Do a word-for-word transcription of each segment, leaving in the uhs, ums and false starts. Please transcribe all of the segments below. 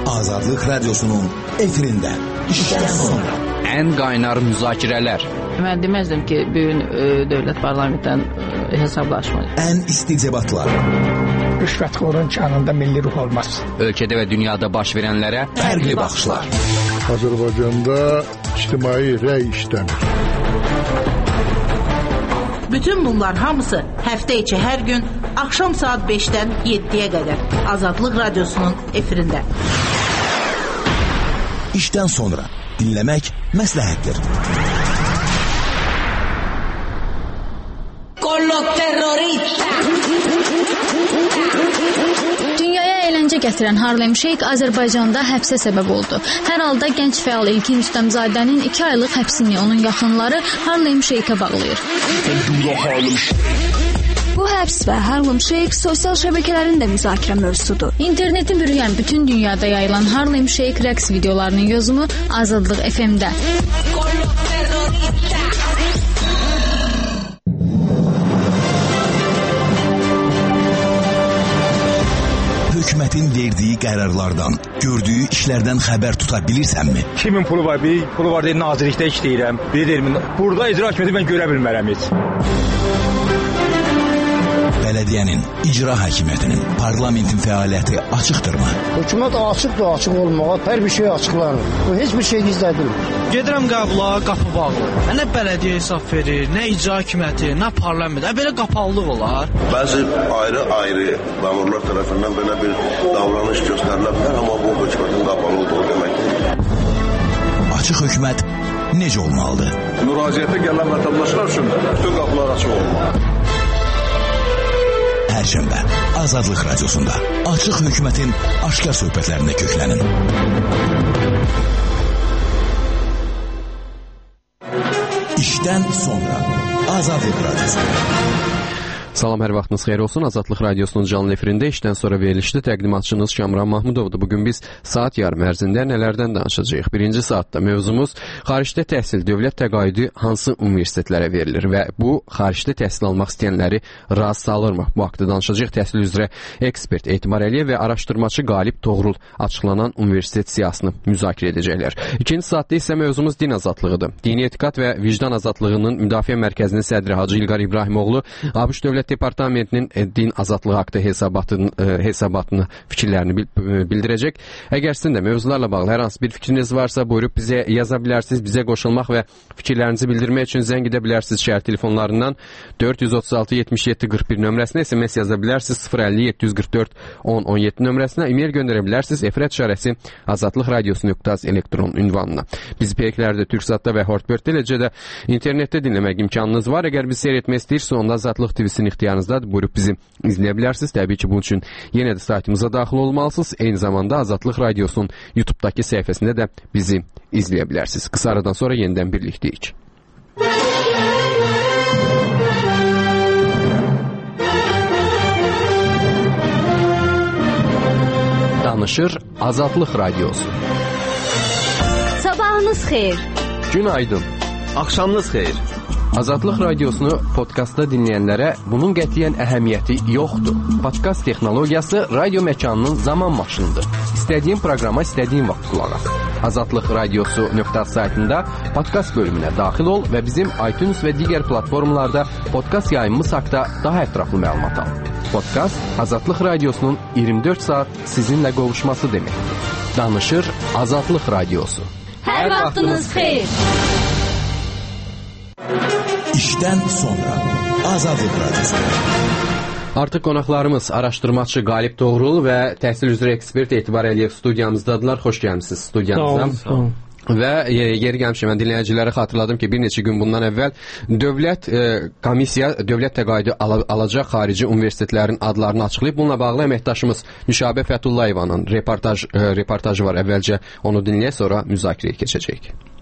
Azadlıq Radyosu'nun efirində işdən sonra ən qaynar müzakirələr. Mən deməzdim ki, bugün e, dövlət parlamentdən e, hesablaşma. Ən isti debatlar. Rüşvətxorun kanında milli ruh olmaz. Ölkədə və dünyada baş verənlərə fərqli baxışlar. Azərbaycanda ictimai rəy işləmir. Bütün bunlar hamısı həftə içi hər gün axşam saat beşdən yeddiyə qədər Azadlıq Radyosu'nun efirində. İşdən sonra dinləmək məsləhətdir. Dünyaya əyləncə gətirən Harlem Shake Azərbaycanda həbsə səbəb oldu. Hər halda gənc fəal İlkin Rüstəmzadənin iki aylıq həbsini onun yaxınları Harlem Shake'a bağlayır. Bu həbs və Harlem Shake sosial şəbəkələrin də müzakirə mövzusudur. İnterneti bürüyən bütün dünyada yayılan Harlem Shake rəqs videolarının yozumu Azadlıq F M-də. Hökumətin verdiyi qərarlardan, gördüyü işlərdən xəbər tuta bilirsənmi? Kimin pulu var? Bir pulu var deyil, nazirlikdə işləyirəm. Bir deyil, burada icra hakimiyyəti mən görə bilmərəm heç. Bələdiyyənin, icra hakimiyyətinin, parlamentin fəaliyyəti açıqdırmı? Hökumət açıqdır, açıq olmağa, hər bir şey açıqlanır. Bu heç bir şey gizlədilmir. Gedirəm qəbula, qapı bağlı. Nə bələdiyyə hesab verir, nə icra hakimiyyəti, nə parlament. Belə qapalılıq olar. Bəzi ayrı-ayrı məmurlar tərəfindən belə bir davranış göstərilə bilər, amma bu hökumətin qapalı olduğu deməkdir. Açıq hökumət necə olmalıdır? Müraciətə gələn vətəndaşlar üçün bütün qapılar açıq olmalıdır. Perşembe Azadlıq Radyosunda açıq hökumətin aşkar söhbətlərində köklənin. İşdən sonra Azadlıq Radyosu. Salam, hər vaxtınız xeyir olsun. Azadlıq Radyosu'nun canlı efirində işdən sonra verilişli təqdimatçınız Kamran Mahmudovdur. Bugün biz saat yarım ərzində nələrdən danışacağıq? Birinci saatda mövzumuz xaricdə təhsil, dövlət təqaüdü hansı universitetlərə verilir və bu xaricdə təhsil almaq istəyənləri razı salırmı? Bu haqda danışacağıq. Təhsil üzrə ekspert Etibar Əliyev və araşdırmacı Qalib Toğrul açıqlanan universitet siyasını müzakirə edəcəklər. İkinci saatda isə mövzumuz din azadlığıdır. Dini etiqad və vicdan azadlığının Müdafiə Mərkəzinin sədri Hacı İlqar İbrahimoğlu ABŞ Dövlət Departamentinin din azadlığı haqqında hesabatını, hesabatını fikirlərini bildirəcək. Əgər sizin də mövzularla bağlı hər hansı bir fikriniz varsa buyurub bizə yaza bilərsiniz. Bizə qoşulmaq və fikirlərinizi bildirmək üçün zəng edə bilərsiniz şəhər telefonlarından dörd yüz otuz altı yetmiş yeddi qırx bir nömrəsinə, S M S yaza bilərsiniz sıfır əlli yeddi yüz qırx dörd on on yeddi nömrəsinə, e-mail göndərə bilərsiniz efirət işarəsi azadlıq radiosu nöqtə az elektron ünvanına. Bizi peyklərdə, Türksatda və Hortbird eləcə də internetdə dinləmək imkanınız var. Əgər bizi seyr etmək istəyirsə, onda Azadlıq T V-sinin ixtiyarınızdadır. Buyurub bizi izləyə bilərsiniz. Təbii ki, bunun üçün yenə də saytımıza daxil olmalısınız. Eyni zamanda Azadlıq Radiosu'nun YouTube'dakı səhifəsində də bizi izləyə bilərsiniz. Qısa aradan sonra yenidən birliktəyik. Danışır Azadlıq Radiosu. Sabahınız xeyir. Günaydın. Axşamınız xeyir. Azadlıq Radiosunu podkastda dinləyənlərə bunun qətiyyən əhəmiyyəti yoxdur. Podkast texnologiyası radio məkanının zaman maşınıdır. İstədiyin proqrama istədiyin vaxt qulaq as. Azadlıq Radiosu nöqtə az saytında podkast bölümünə daxil ol və bizim iTunes və digər platformalarda podkast yayımımız haqqında daha ətraflı məlumat al. Podkast Azadlıq Radiosunun iyirmi dörd saat sizinlə qovuşması deməkdir. Danışır Azadlıq Radiosu. Hər vaxtınız xeyir. İşdən sonra Azadlıq Radyosu. Artıq qonaqlarımız araşdırmaçı Qalib Toğrul və təhsil üzrə ekspert Etibar Əliyev studiyamızdadılar. Xoş gəlmisiniz studiyamıza. Sağ olun. Və yeri gəlmişəm, mən dinləyicilərə xatırladım ki, bir neçə gün bundan əvvəl dövlət e, komissiya, dövlət təqaüdü al alacaq xarici universitetlərin adlarını açıqlayıb. Bununla bağlı əməkdaşımız Nüşabə Fətullayevanın reportaj, e, reportajı var. Əvvəlcə onu dinləyək, sonra müzakirəyə keçəcəyik.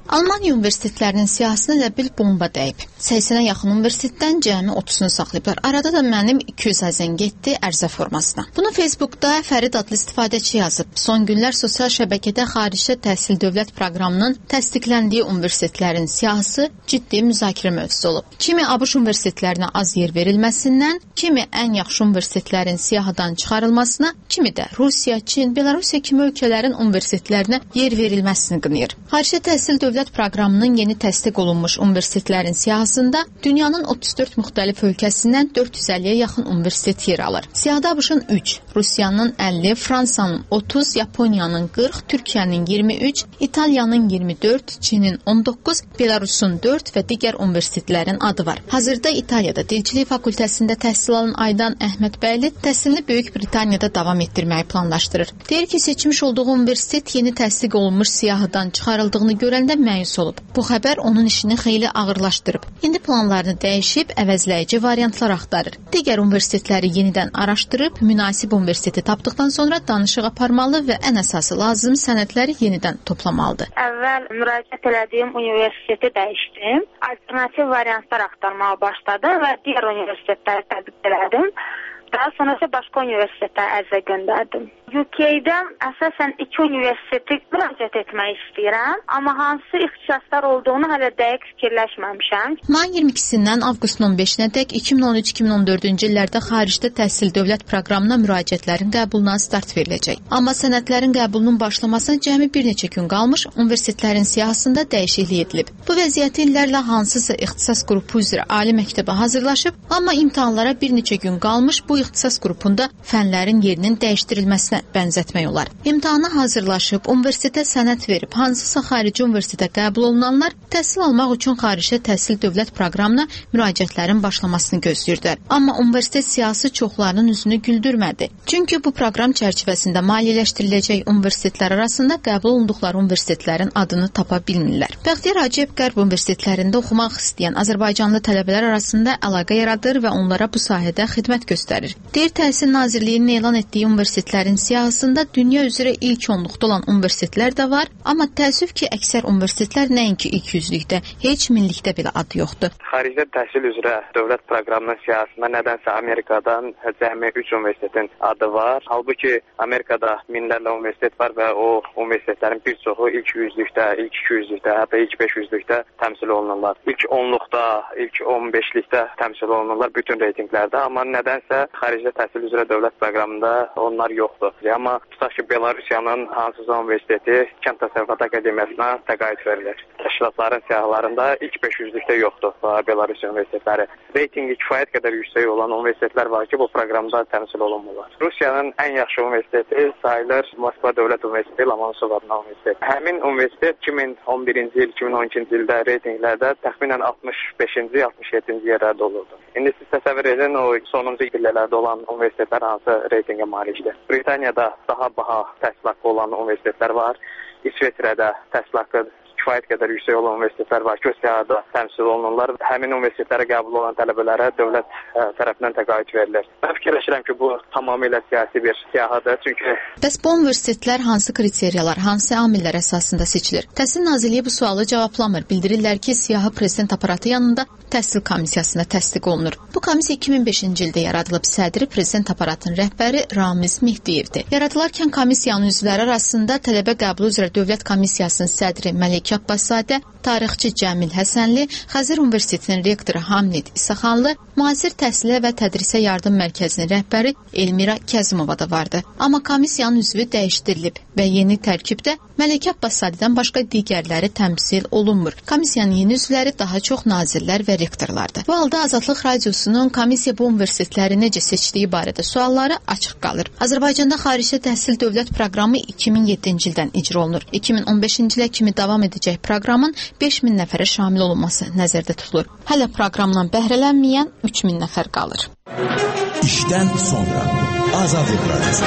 Almaniya universitetlərinin siyahısına elə bil bomba dəyib. səksənə yaxın universitetdən cəmi otuzunu saxlayıblar. Arada da mənim iki yüz əzən getdi ərizə formasına. Bunu Facebookda Fərid adlı istifadəçi yazıb. Son günlər sosial şəbəkədə xaricdə təhsil dövlət proqramının təsdiqləndiyi universitetlərin siyahısı ciddi müzakirə mövzusu olub. Kimi ABŞ universitetlərinə az yer verilməsindən, kimi ən yaxşı universitetlərin siyahıdan çıxarılmasına, kimi də Rusiya, Çin, Belarusiya kimi ölkələrin universitetlərinə yer verilməsini qınayır. Xaricdə təhsil dövlət proqramının yeni təsdiq olunmuş universitetlərin siyahısında dünyanın otuz dörd müxtəlif ölkəsindən dörd yüz əlliyə yaxın universitet yer alır. Siyahıda ABŞ-ın üç, Rusiyanın əlli, Fransanın otuz, Yaponiyanın qırx, Türkiyənin iyirmi üç, İtaliyanın iyirmi dörd, Çinin on doqquz, Belarusun dörd və digər universitetlərin adı var. Hazırda İtaliyada Dilçilik fakültəsində təhsil alan Aydan Əhmədbəyli təhsilini Böyük Britaniyada davam etdirməyi planlaşdırır. Deyir ki, seçmiş olduğu universitet yeni təsdiq olunmuş siyahıdan çıxarıldığını görəndə məyus olub. Bu xəbər onun işini xeyli ağırlaşdırıb. İndi planlarını dəyişib, əvəzləyici variantlar axtarır. Digər universitetləri yenidən araşdırıb, münasib universiteti tapdıqdan sonra danışıq aparmalı və ən əsası lazım sənədləri yenidən toplamalıdır. Əvvəl müraciət etdiyim universiteti dəyişdim. Alternativ variantlar axtarmağa başladım və digər universitetləri tətbiq elədim. Daha sonra isə başqa universitetlərə ərizə göndərdim. U K-də əsasən iki universiteti müraciət etmək istəyirəm, amma hansı ixtisaslar olduğunu hələ dəqiq fikirləşməmişəm. Mayın iyirmi ikisindən avqustun on beşinədək iki min on üç iki min on dördüncü illərdə xaricdə təhsil dövlət proqramına müraciətlərin qəbuluna start veriləcək. Amma sənədlərin qəbulunun başlamasına cəmi bir neçə gün qalmış, universitetlərin siyahısında dəyişiklik edilib. Bu vəziyyəti illərlə hansısa ixtisas qrupu üzrə ali məktəbə hazırlaşıb, amma imtahanlara bir neçə gün qalmış bu ixtisas qrupunda fənlərin yerinin dəyişdirilməsinə bənzətmək olar. İmtahana hazırlaşıb, universitetə sənəd verib, hansısa xarici universitetə qəbul olunanlar təhsil almaq üçün xaricdə təhsil dövlət proqramına müraciətlərin başlamasını gözləyirdilər. Amma universitet siyasi çoxlarının üzünü güldürmədi. Çünki bu proqram çərçivəsində maliyyələşdiriləcək universitetlər arasında qəbul olunduqları universitetlərin adını tapa bilmirlər. Bəxtiyar Hacıyev Qərb universitetlərində oxumaq istəyən Azərbaycanlı tələbələr arasında əlaqə yaradır və onlara bu sahədə xidmət göstərir. Deyir, Təhsil Nazirliyinin elan etdiyi universitetlərin siyahısında dünya üzrə ilk onluqda olan universitetlər də var, amma təəssüf ki, əksər universitetlər nəinki ilk yüzlükdə, heç minlikdə belə adı yoxdur. Xaricdə təhsil üzrə dövlət proqramının siyahısında nədənsə Amerikadan cəmi üç universitetin adı var. Halbuki Amerikada minlərlə universitet var və o universitetlərin bir çoxu ilk yüzlükdə, ilk iki yüzlükdə, hətta ilk beş yüzlükdə təmsil olunurlar. İlk onluqda, ilk on beşlikdə təmsil olunurlar bütün reytinglərdə, amma nədənsə xaricdə təhsil üzrə dövlət proqramında onlar yoxdur. Amma tutaq ki, Belarusiyanın hansısa universiteti Kənd Təsərrüfatı Akademiyasına təqaüd verilir. Təşkilatların siyahılarında ilk beş yüzlükdə yoxdur Belarusiya universitetləri. Reytingi kifayət qədər yüksək olan universitetlər var ki, bu proqramda təmsil olunmurlar. Rusiyanın ən yaxşı universiteti sayılır Moskva Dövlət Universiteti, Lomonosov adına universitet. Həmin universitet iki min on birinci il, iki min on ikinci ildə reytinglərdə təxminən altmış beşinci altmış yeddinci yerlərdə olurdu. İndi siz təsəvvür edin, o sonuncu pillələrdə olan universitetlər hansı reytingə malikdir. Britaniyada daha baha təhsil haqqı olan universitetlər var. İsveçrədə təhsil haqqı kifayət qədər yüksək olan universitetlər var ki, o siyahıda təmsil olunurlar. Həmin universitetlərə qəbul olan tələbələrə dövlət ə, tərəfindən təqaüd verilir. Mən fikirləşirəm ki, bu tamamilə siyasi bir siyahıdır. Çünki Bəs bu universitetlər hansı kriteriyalar, hansı amillər əsasında seçilir? Təhsil Nazirliyi bu sualı cavablamır. Bildirirlər ki, siyahı prezident aparatı yanında təhsil komissiyasına təsdiq olunur. Bu komissiya iki min beşinci ildə yaradılıb. Sədri prezident aparatının rəhbəri Ramiz Mehdiyevdir. Yaradılarkən komissiyanın üzvləri arasında tələbə qəbulu üzrə dövlət komissiyasının sədri Məlik Abbaszadə, tarixçi Cəmil Həsənli, Xəzər Universitetinin rektoru Hamid İsaxanlı, müasir təhsilə və tədrisə yardım mərkəzinin rəhbəri Elmira Kəzimova da vardı. Amma komissiyanın üzvü dəyişdirilib və yeni tərkibdə Məlik Abbaszadədən başqa digərləri təmsil olunmur. Komissiyanın yeni üzvləri daha çox nazirlər və rektorlardır. Bu halda Azadlıq Radiosunun komissiya bu universitetləri necə seçdiyi barədə sualları açıq qalır. Azərbaycanda xaricdə təhsil dövlət proqramı iki min yeddinci ildən icra olunur. iki min on beşinci ilə kimi davam edəcək proqramın beş min nəfərə şamil olunması nəzərdə tutulur. Hələ proqramdan bəhrələnməyən üç min nəfər qalır. İşdən sonra Azadlıq Radiosu.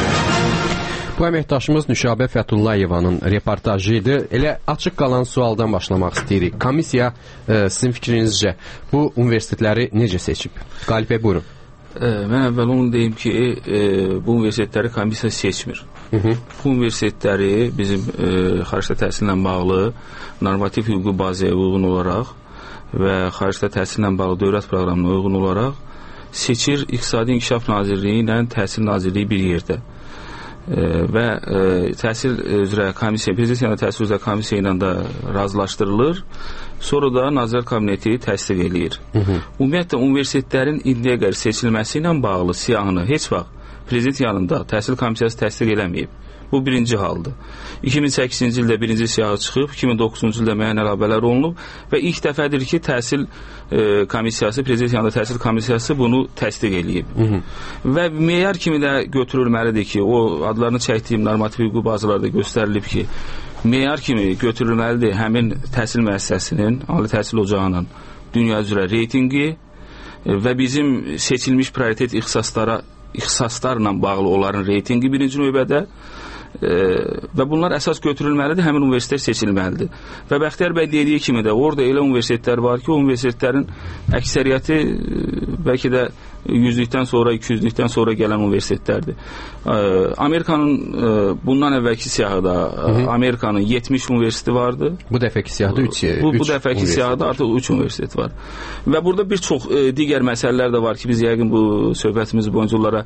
Bu əməkdaşımız Nüşabə Fəthullayevanın reportajı idi. Elə açıq qalan sualdan başlamaq istəyirik. Komissiya e, sizin fikrinizcə bu universitetləri necə seçib? Qalib bəy, buyurun. E, mən əvvəl onu deyim ki, e, bu universitetləri komissiya seçmir. Hı -hı. Bu universitetləri bizim e, xaricdə təhsillə bağlı normativ hüquqi bazaya uyğun olaraq və xaricdə təhsillə bağlı dövlət proqramına uyğun olaraq seçir İqtisadi İnkişaf Nazirliyi ilə Təhsil Nazirliyi bir yerdə. E, və e, təhsil üzrə komissiya, prezident təhsil üzrə komissiya ilə də razılaşdırılır. Sonra da Nazirlər Kabineti təsdiq eləyir. Hı -hı. Ümumiyyətlə, universitetlərin indiyə qədər seçilməsi ilə bağlı siyahını heç vaxt prezident yanında təhsil komissiyası təsdiq eləməyib. Bu birinci haldır. iki min səkkizinci ildə birinci siyahı çıxıb, iki min doqquzuncu ildə müəyyən əlavələr olunub və ilk dəfədir ki, təhsil e, komissiyası, prezident yanında təhsil komissiyası bunu təsdiq eləyib. Hı -hı. Və meyar kimi də götürülməlidir ki, o adlarını çəkdiyim normativ hüquqi bazalarda göstərilib ki, meyar kimi götürülməlidir həmin təhsil müəssisəsinin, ali təhsil ocağının dünya üzrə reytingi və bizim seçilmiş prioritet ixtisaslara ixtisaslarla bağlı onların reytingi birinci növbədə e, və bunlar əsas götürülməlidir, həmin universitet seçilməlidir. Və Bəxtiyar bəy dediyi kimi də orada elə universitetlər var ki, o universitetlərin əksəriyyəti e, bəlkə də yüzlükdən sonra, iki yüzlükdən sonra gələn universitetlərdir. Amerikanın bundan əvvəlki siyahıda Amerikanın yetmiş universiteti vardı. Bu dəfəki siyahıda üç Bu, bu dəfəki siyahıda artıq üç universitet var. Və burada bir çox digər məsələlər də var ki, biz yəqin bu söhbətimiz boyunca onlara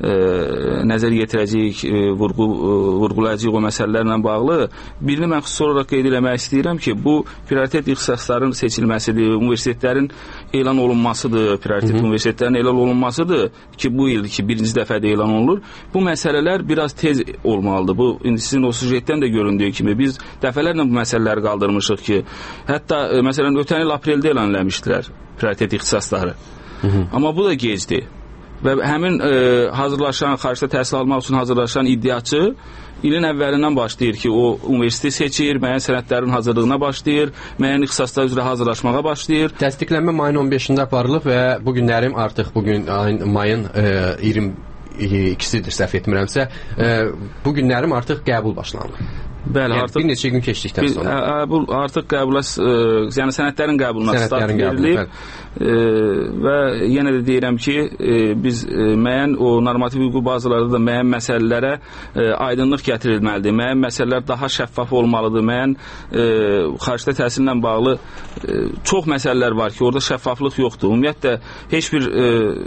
nəzər yetirəcəyik, vurğu, vurğulayacağıq o məsələlərlə bağlı. Birini mən xüsusi olaraq qeyd eləmək istəyirəm ki, bu prioritet ixtisasların seçilməsidir, universitetlərin elan olunmasıdır, prioritet Hı -hı. universitetlərin elan olunmasıdır ki, bu il ki, birinci dəfədə elan olunur. Bu məsələlər biraz tez olmalıdır. Bu, indi sizin o sujetdən də göründüyü kimi biz dəfələrlə bu məsələləri qaldırmışıq ki, hətta, məsələn, ötən il apreldə elan eləmişdilər prioritet ixtisasları. Hı -hı. Amma bu da gecdir. Və həmin e, hazırlaşan, xaricdə təhsil almaq üçün hazırlaşan iddiaçı ilin əvvəlindən başlayır ki, o universiteti seçir, müəyyən sənədlərin hazırlığına başlayır, müəyyən ixtisaslar üzrə hazırlaşmağa başlayır. Təsdiqlənmə mayın on beşində aparılıb və bu günlərim artıq bugün ayın, mayın e, iyirmi ikisidir, səhv etmirəmsə, e, bu günlərim artıq qəbul başlanır. Bəli, yəni, artıq bir neçə gün keçdikdən bir, sonra. Ə, bu artıq qəbula, ə, yəni sənədlərin qəbuluna start verilib. Ə, və yenə də deyirəm ki, ə, biz ə, müəyyən o normativ hüquqi bazalarda da müəyyən məsələlərə ə, aydınlıq gətirilməlidir. Müəyyən məsələlər daha şəffaf olmalıdır. Müəyyən ə, xaricdə təhsillə bağlı ə, çox məsələlər var ki, orada şəffaflıq yoxdur. Ümumiyyətlə heç bir ə,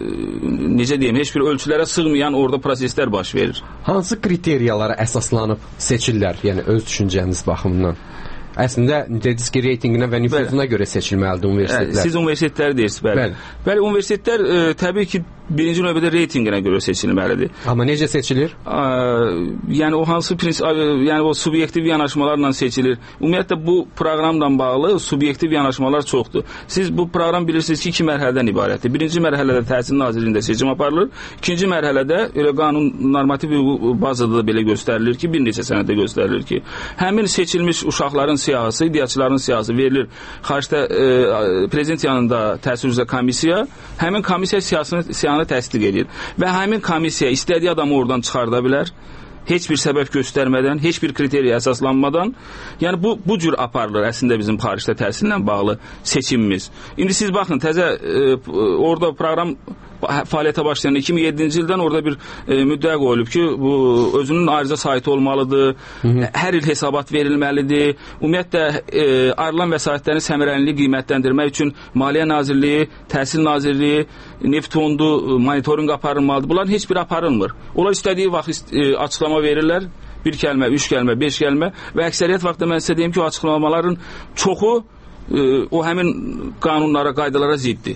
necə deyim, heç bir ölçülərə sığmayan orada proseslər baş verir. Hansı kriteriyalara əsaslanıb seçirlər? Yəni öz düşüncəniz baxımından. Əslində dediniz ki, reytinginə və nüfuzuna görə seçilməlidir universitetlər. Siz universitetləri deyirsiniz, bəli. Bəli, bəli universitetlər ə, təbii ki, birinci növbədə reytinginə görə seçilməlidir. Amma necə seçilir? Ə, yəni o hansı prinsip, yəni o subyektiv yanaşmalarla seçilir. Ümumiyyətlə bu proqramla bağlı subyektiv yanaşmalar çoxdur. Siz bu proqram bilirsiniz ki, iki mərhələdən ibarətdir. Birinci mərhələdə Təhsil Nazirliyində seçim aparılır. İkinci mərhələdə elə qanun normativ hüquq bazada da belə göstərilir ki, bir neçə sənəddə göstərilir ki, həmin seçilmiş uşaqların siyahısı, iddiaçıların siyahısı verilir. Xaricdə e, prezident yanında təhsil üzrə komissiya, həmin komissiya siyasını, siyahını təsdiq edir. Və həmin komissiya istədiyi adamı oradan çıxarda bilər. Heç bir səbəb göstərmədən, heç bir kriteriya əsaslanmadan. Yəni bu, bu cür aparılır əslində bizim xaricdə təhsillə bağlı seçimimiz. İndi siz baxın, təzə e, orada proqram fəaliyyətə başlayan iki min yeddinci ildən orada bir e, müddəa qoyulub ki, bu özünün ayrıca saytı olmalıdır, Hı -hı. hər il hesabat verilməlidir. Ümumiyyətlə e, ayrılan vəsaitlərin səmərəliliyi qiymətləndirmək üçün Maliyyə Nazirliyi, Təhsil Nazirliyi, Neft Fondu monitorinq aparılmalıdır. Bunların heç biri aparılmır. Onlar istədiyi vaxt e, açıqlama verirlər. Bir kəlmə, üç kəlmə, beş kəlmə və əksəriyyət vaxtda mən sizə deyim ki, o açıqlamaların çoxu e, o həmin qanunlara, qaydalara ziddir.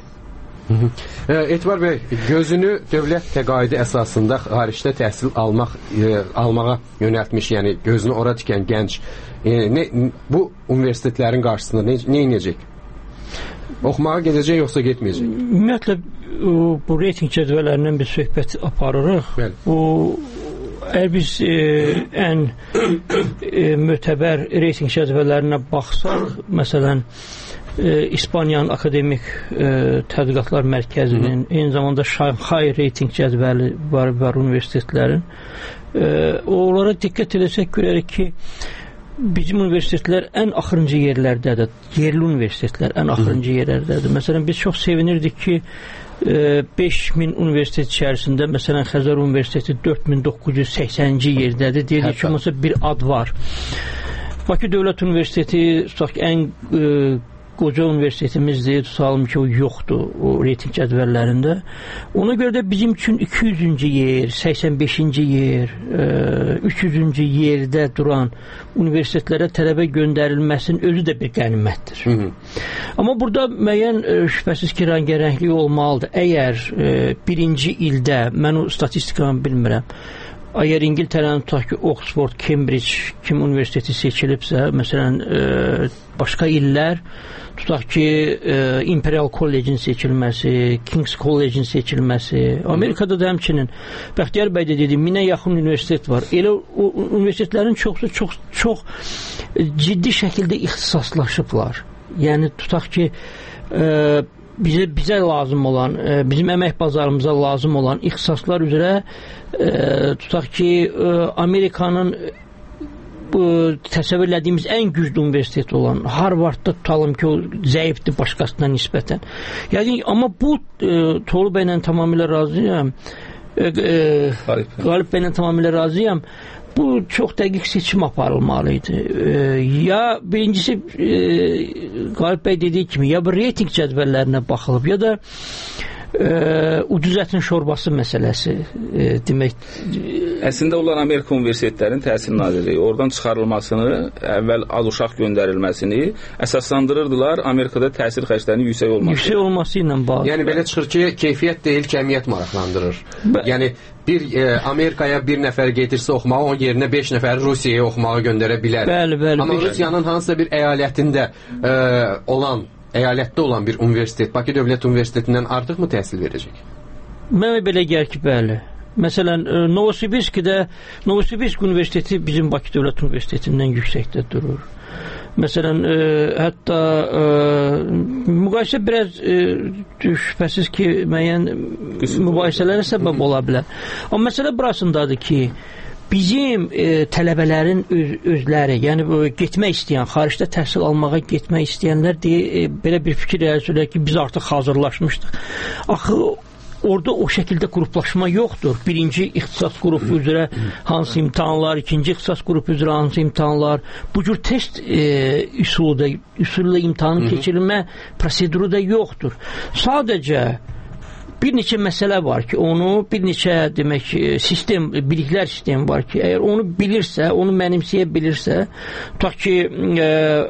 Etibar bəy, gözünü dövlət təqaüdü əsasında xaricdə təhsil almaq e, almağa yönəltmiş, yəni gözünü ora tikən gənc e, nə, bu universitetlərin qarşısında nə, nə edəcək? Oxumağa gedəcək yoxsa getməyəcək? Ümumiyyətlə bu reyting cədvəllərindən bir söhbət aparırıq. Bəli. Bu əgər biz e, ən e, mötəbər reyting cədvəllərinə baxsaq, məsələn E, İspaniyanın Akademik e, Tədqiqatlar Mərkəzinin, Hı -hı. eyni zamanda Şanxay reyting cədvəli var, var universitetlərin. E, onlara diqqət edəcək görərik ki, bizim universitetlər ən axırıncı yerlərdədir. Yerli universitetlər ən axırıncı Hı -hı. yerlərdədir. Məsələn, biz çox sevinirdik ki, beş min universitet içərisində, məsələn, Xəzər Universiteti dörd min doqquz yüz səksəninci yerdədir. Deyilir ki, məsələn, bir ad var. Bakı Dövlət Universiteti tutaq ki, ən e, qoca universitetimizdir, tutalım ki, o yoxdur o reyting cədvəllərində. Ona görə də bizim üçün iki yüzüncü yer, səksən beşinci yer, üç yüzüncü yerdə duran universitetlərə tələbə göndərilməsinin özü də bir qənimətdir. Hı -hı. Amma burada müəyyən şübhəsiz ki, rəngərənglik olmalıdır. Əgər e, birinci ildə, mən o statistikanı bilmirəm, əgər İngiltərənin tutaq ki, Oxford, Cambridge kimi universiteti seçilibsə, məsələn, e, başqa illər tutaq ki, e, Imperial College-in seçilməsi, King's College-in seçilməsi, Amerikada da həmçinin Bəxtiyar bəy də dedi, minə yaxın universitet var. Elə o universitetlərin çoxsu çox çox ciddi şəkildə ixtisaslaşıblar. Yəni tutaq ki, e, bizə bizə lazım olan, e, bizim əmək bazarımıza lazım olan ixtisaslar üzrə e, tutaq ki, e, Amerikanın bu təsəvvür etdiyimiz ən güclü universitet olan Harvardda tutalım ki, o zəifdir başqasına nisbətən. Yəni, amma bu e, Toğrul bəylə tamamilə razıyam. E, e, Qalib bəylə tamamilə razıyam. Bu çox dəqiq seçim aparılmalıydı. E, ya birincisi e, Qalib bəy dediyi kimi, ya bu reyting cədvəllərinə baxılıb, ya da e, ucuz ətin şorbası məsələsi e, demək. Əslində onlar Amerika universitetlərinin təhsil nazirliyi oradan çıxarılmasını, əvvəl az uşaq göndərilməsini əsaslandırırdılar Amerikada təhsil xərclərinin yüksək olması. Yüksək olması ilə bağlı. Yəni belə çıxır ki, keyfiyyət deyil, kəmiyyət maraqlandırır. Bə yəni bir e, Amerikaya bir nəfər getirsə oxumağa, onun yerinə beş nəfər Rusiyaya oxumağa göndərə bilər. Bəli, bəli. Amma Rusiyanın hansısa bir əyalətində e, olan əyalətdə olan bir universitet Bakı Dövlət Universitetindən artıqmı təhsil verəcək? Mənə belə gəlir ki, bəli. Məsələn, Novosibirskdə Novosibirsk Universiteti bizim Bakı Dövlət Universitetindən yüksəkdə durur. Məsələn, e, hətta e, müqayisə biraz e, şübhəsiz ki, müəyyən mübahisələrə səbəb ola bilər. Amma məsələ burasındadır ki, bizim e, tələbələrin öz, özləri, yəni bu, getmək istəyən, xaricdə təhsil almağa getmək istəyənlər deyə e, belə bir fikir əlçələr ki, biz artıq hazırlaşmışdıq. Axı orada o şəkildə qruplaşma yoxdur. Birinci ixtisas qrupu üzrə hansı imtahanlar, ikinci ixtisas qrupu üzrə hansı imtahanlar, bu cür test e, üsulu üsulla imtahanın keçirilmə proseduru da yoxdur. Sadəcə bir neçə məsələ var ki, onu bir neçə demək sistem, biliklər sistemi var ki, əgər onu bilirsə, onu mənimsəyə bilirsə, tutaq ki, e,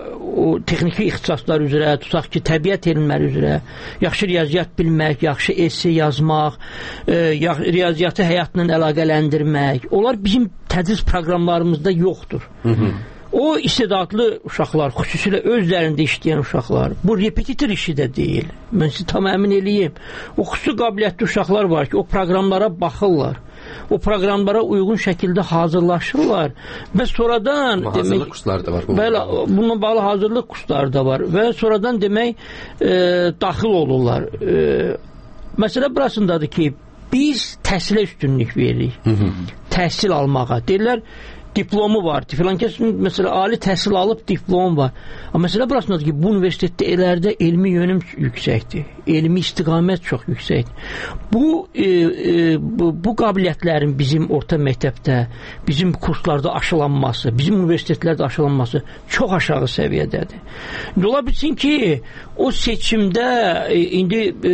o texniki ixtisaslar üzrə, tutaq ki, təbiət elmləri üzrə, yaxşı riyaziyyat bilmək, yaxşı esse yazmaq, e, riyaziyyatı həyatla əlaqələndirmək, onlar bizim tədris proqramlarımızda yoxdur. Hı -hı. O istedadlı uşaqlar, xüsusilə özlərində işləyən uşaqlar, bu repetitor işi də deyil. Mən sizi tam əmin eləyim. O xüsusi qabiliyyətli uşaqlar var ki, o proqramlara baxırlar. O proqramlara uyğun şəkildə hazırlaşırlar və sonradan hazırlıq demək, kursları da var. Bəli, bununla bağlı hazırlıq kursları da var və sonradan demək e, daxil olurlar. E, məsələ burasındadır ki, biz təhsilə üstünlük veririk. Hı -hı. Təhsil almağa. Deyirlər, diplomu var. Filan kəs məsələn ali təhsil alıb diplom var. Amma məsələ burasındadır ki, bu universitetdə ellərdə elmi yönüm yüksəkdir. Elmi istiqamət çox yüksəkdir. Bu, e, e, bu bu qabiliyyətlərin bizim orta məktəbdə, bizim kurslarda aşılanması, bizim universitetlərdə aşılanması çox aşağı səviyyədədir. İndi ola bilsin ki, o seçimdə e, indi e,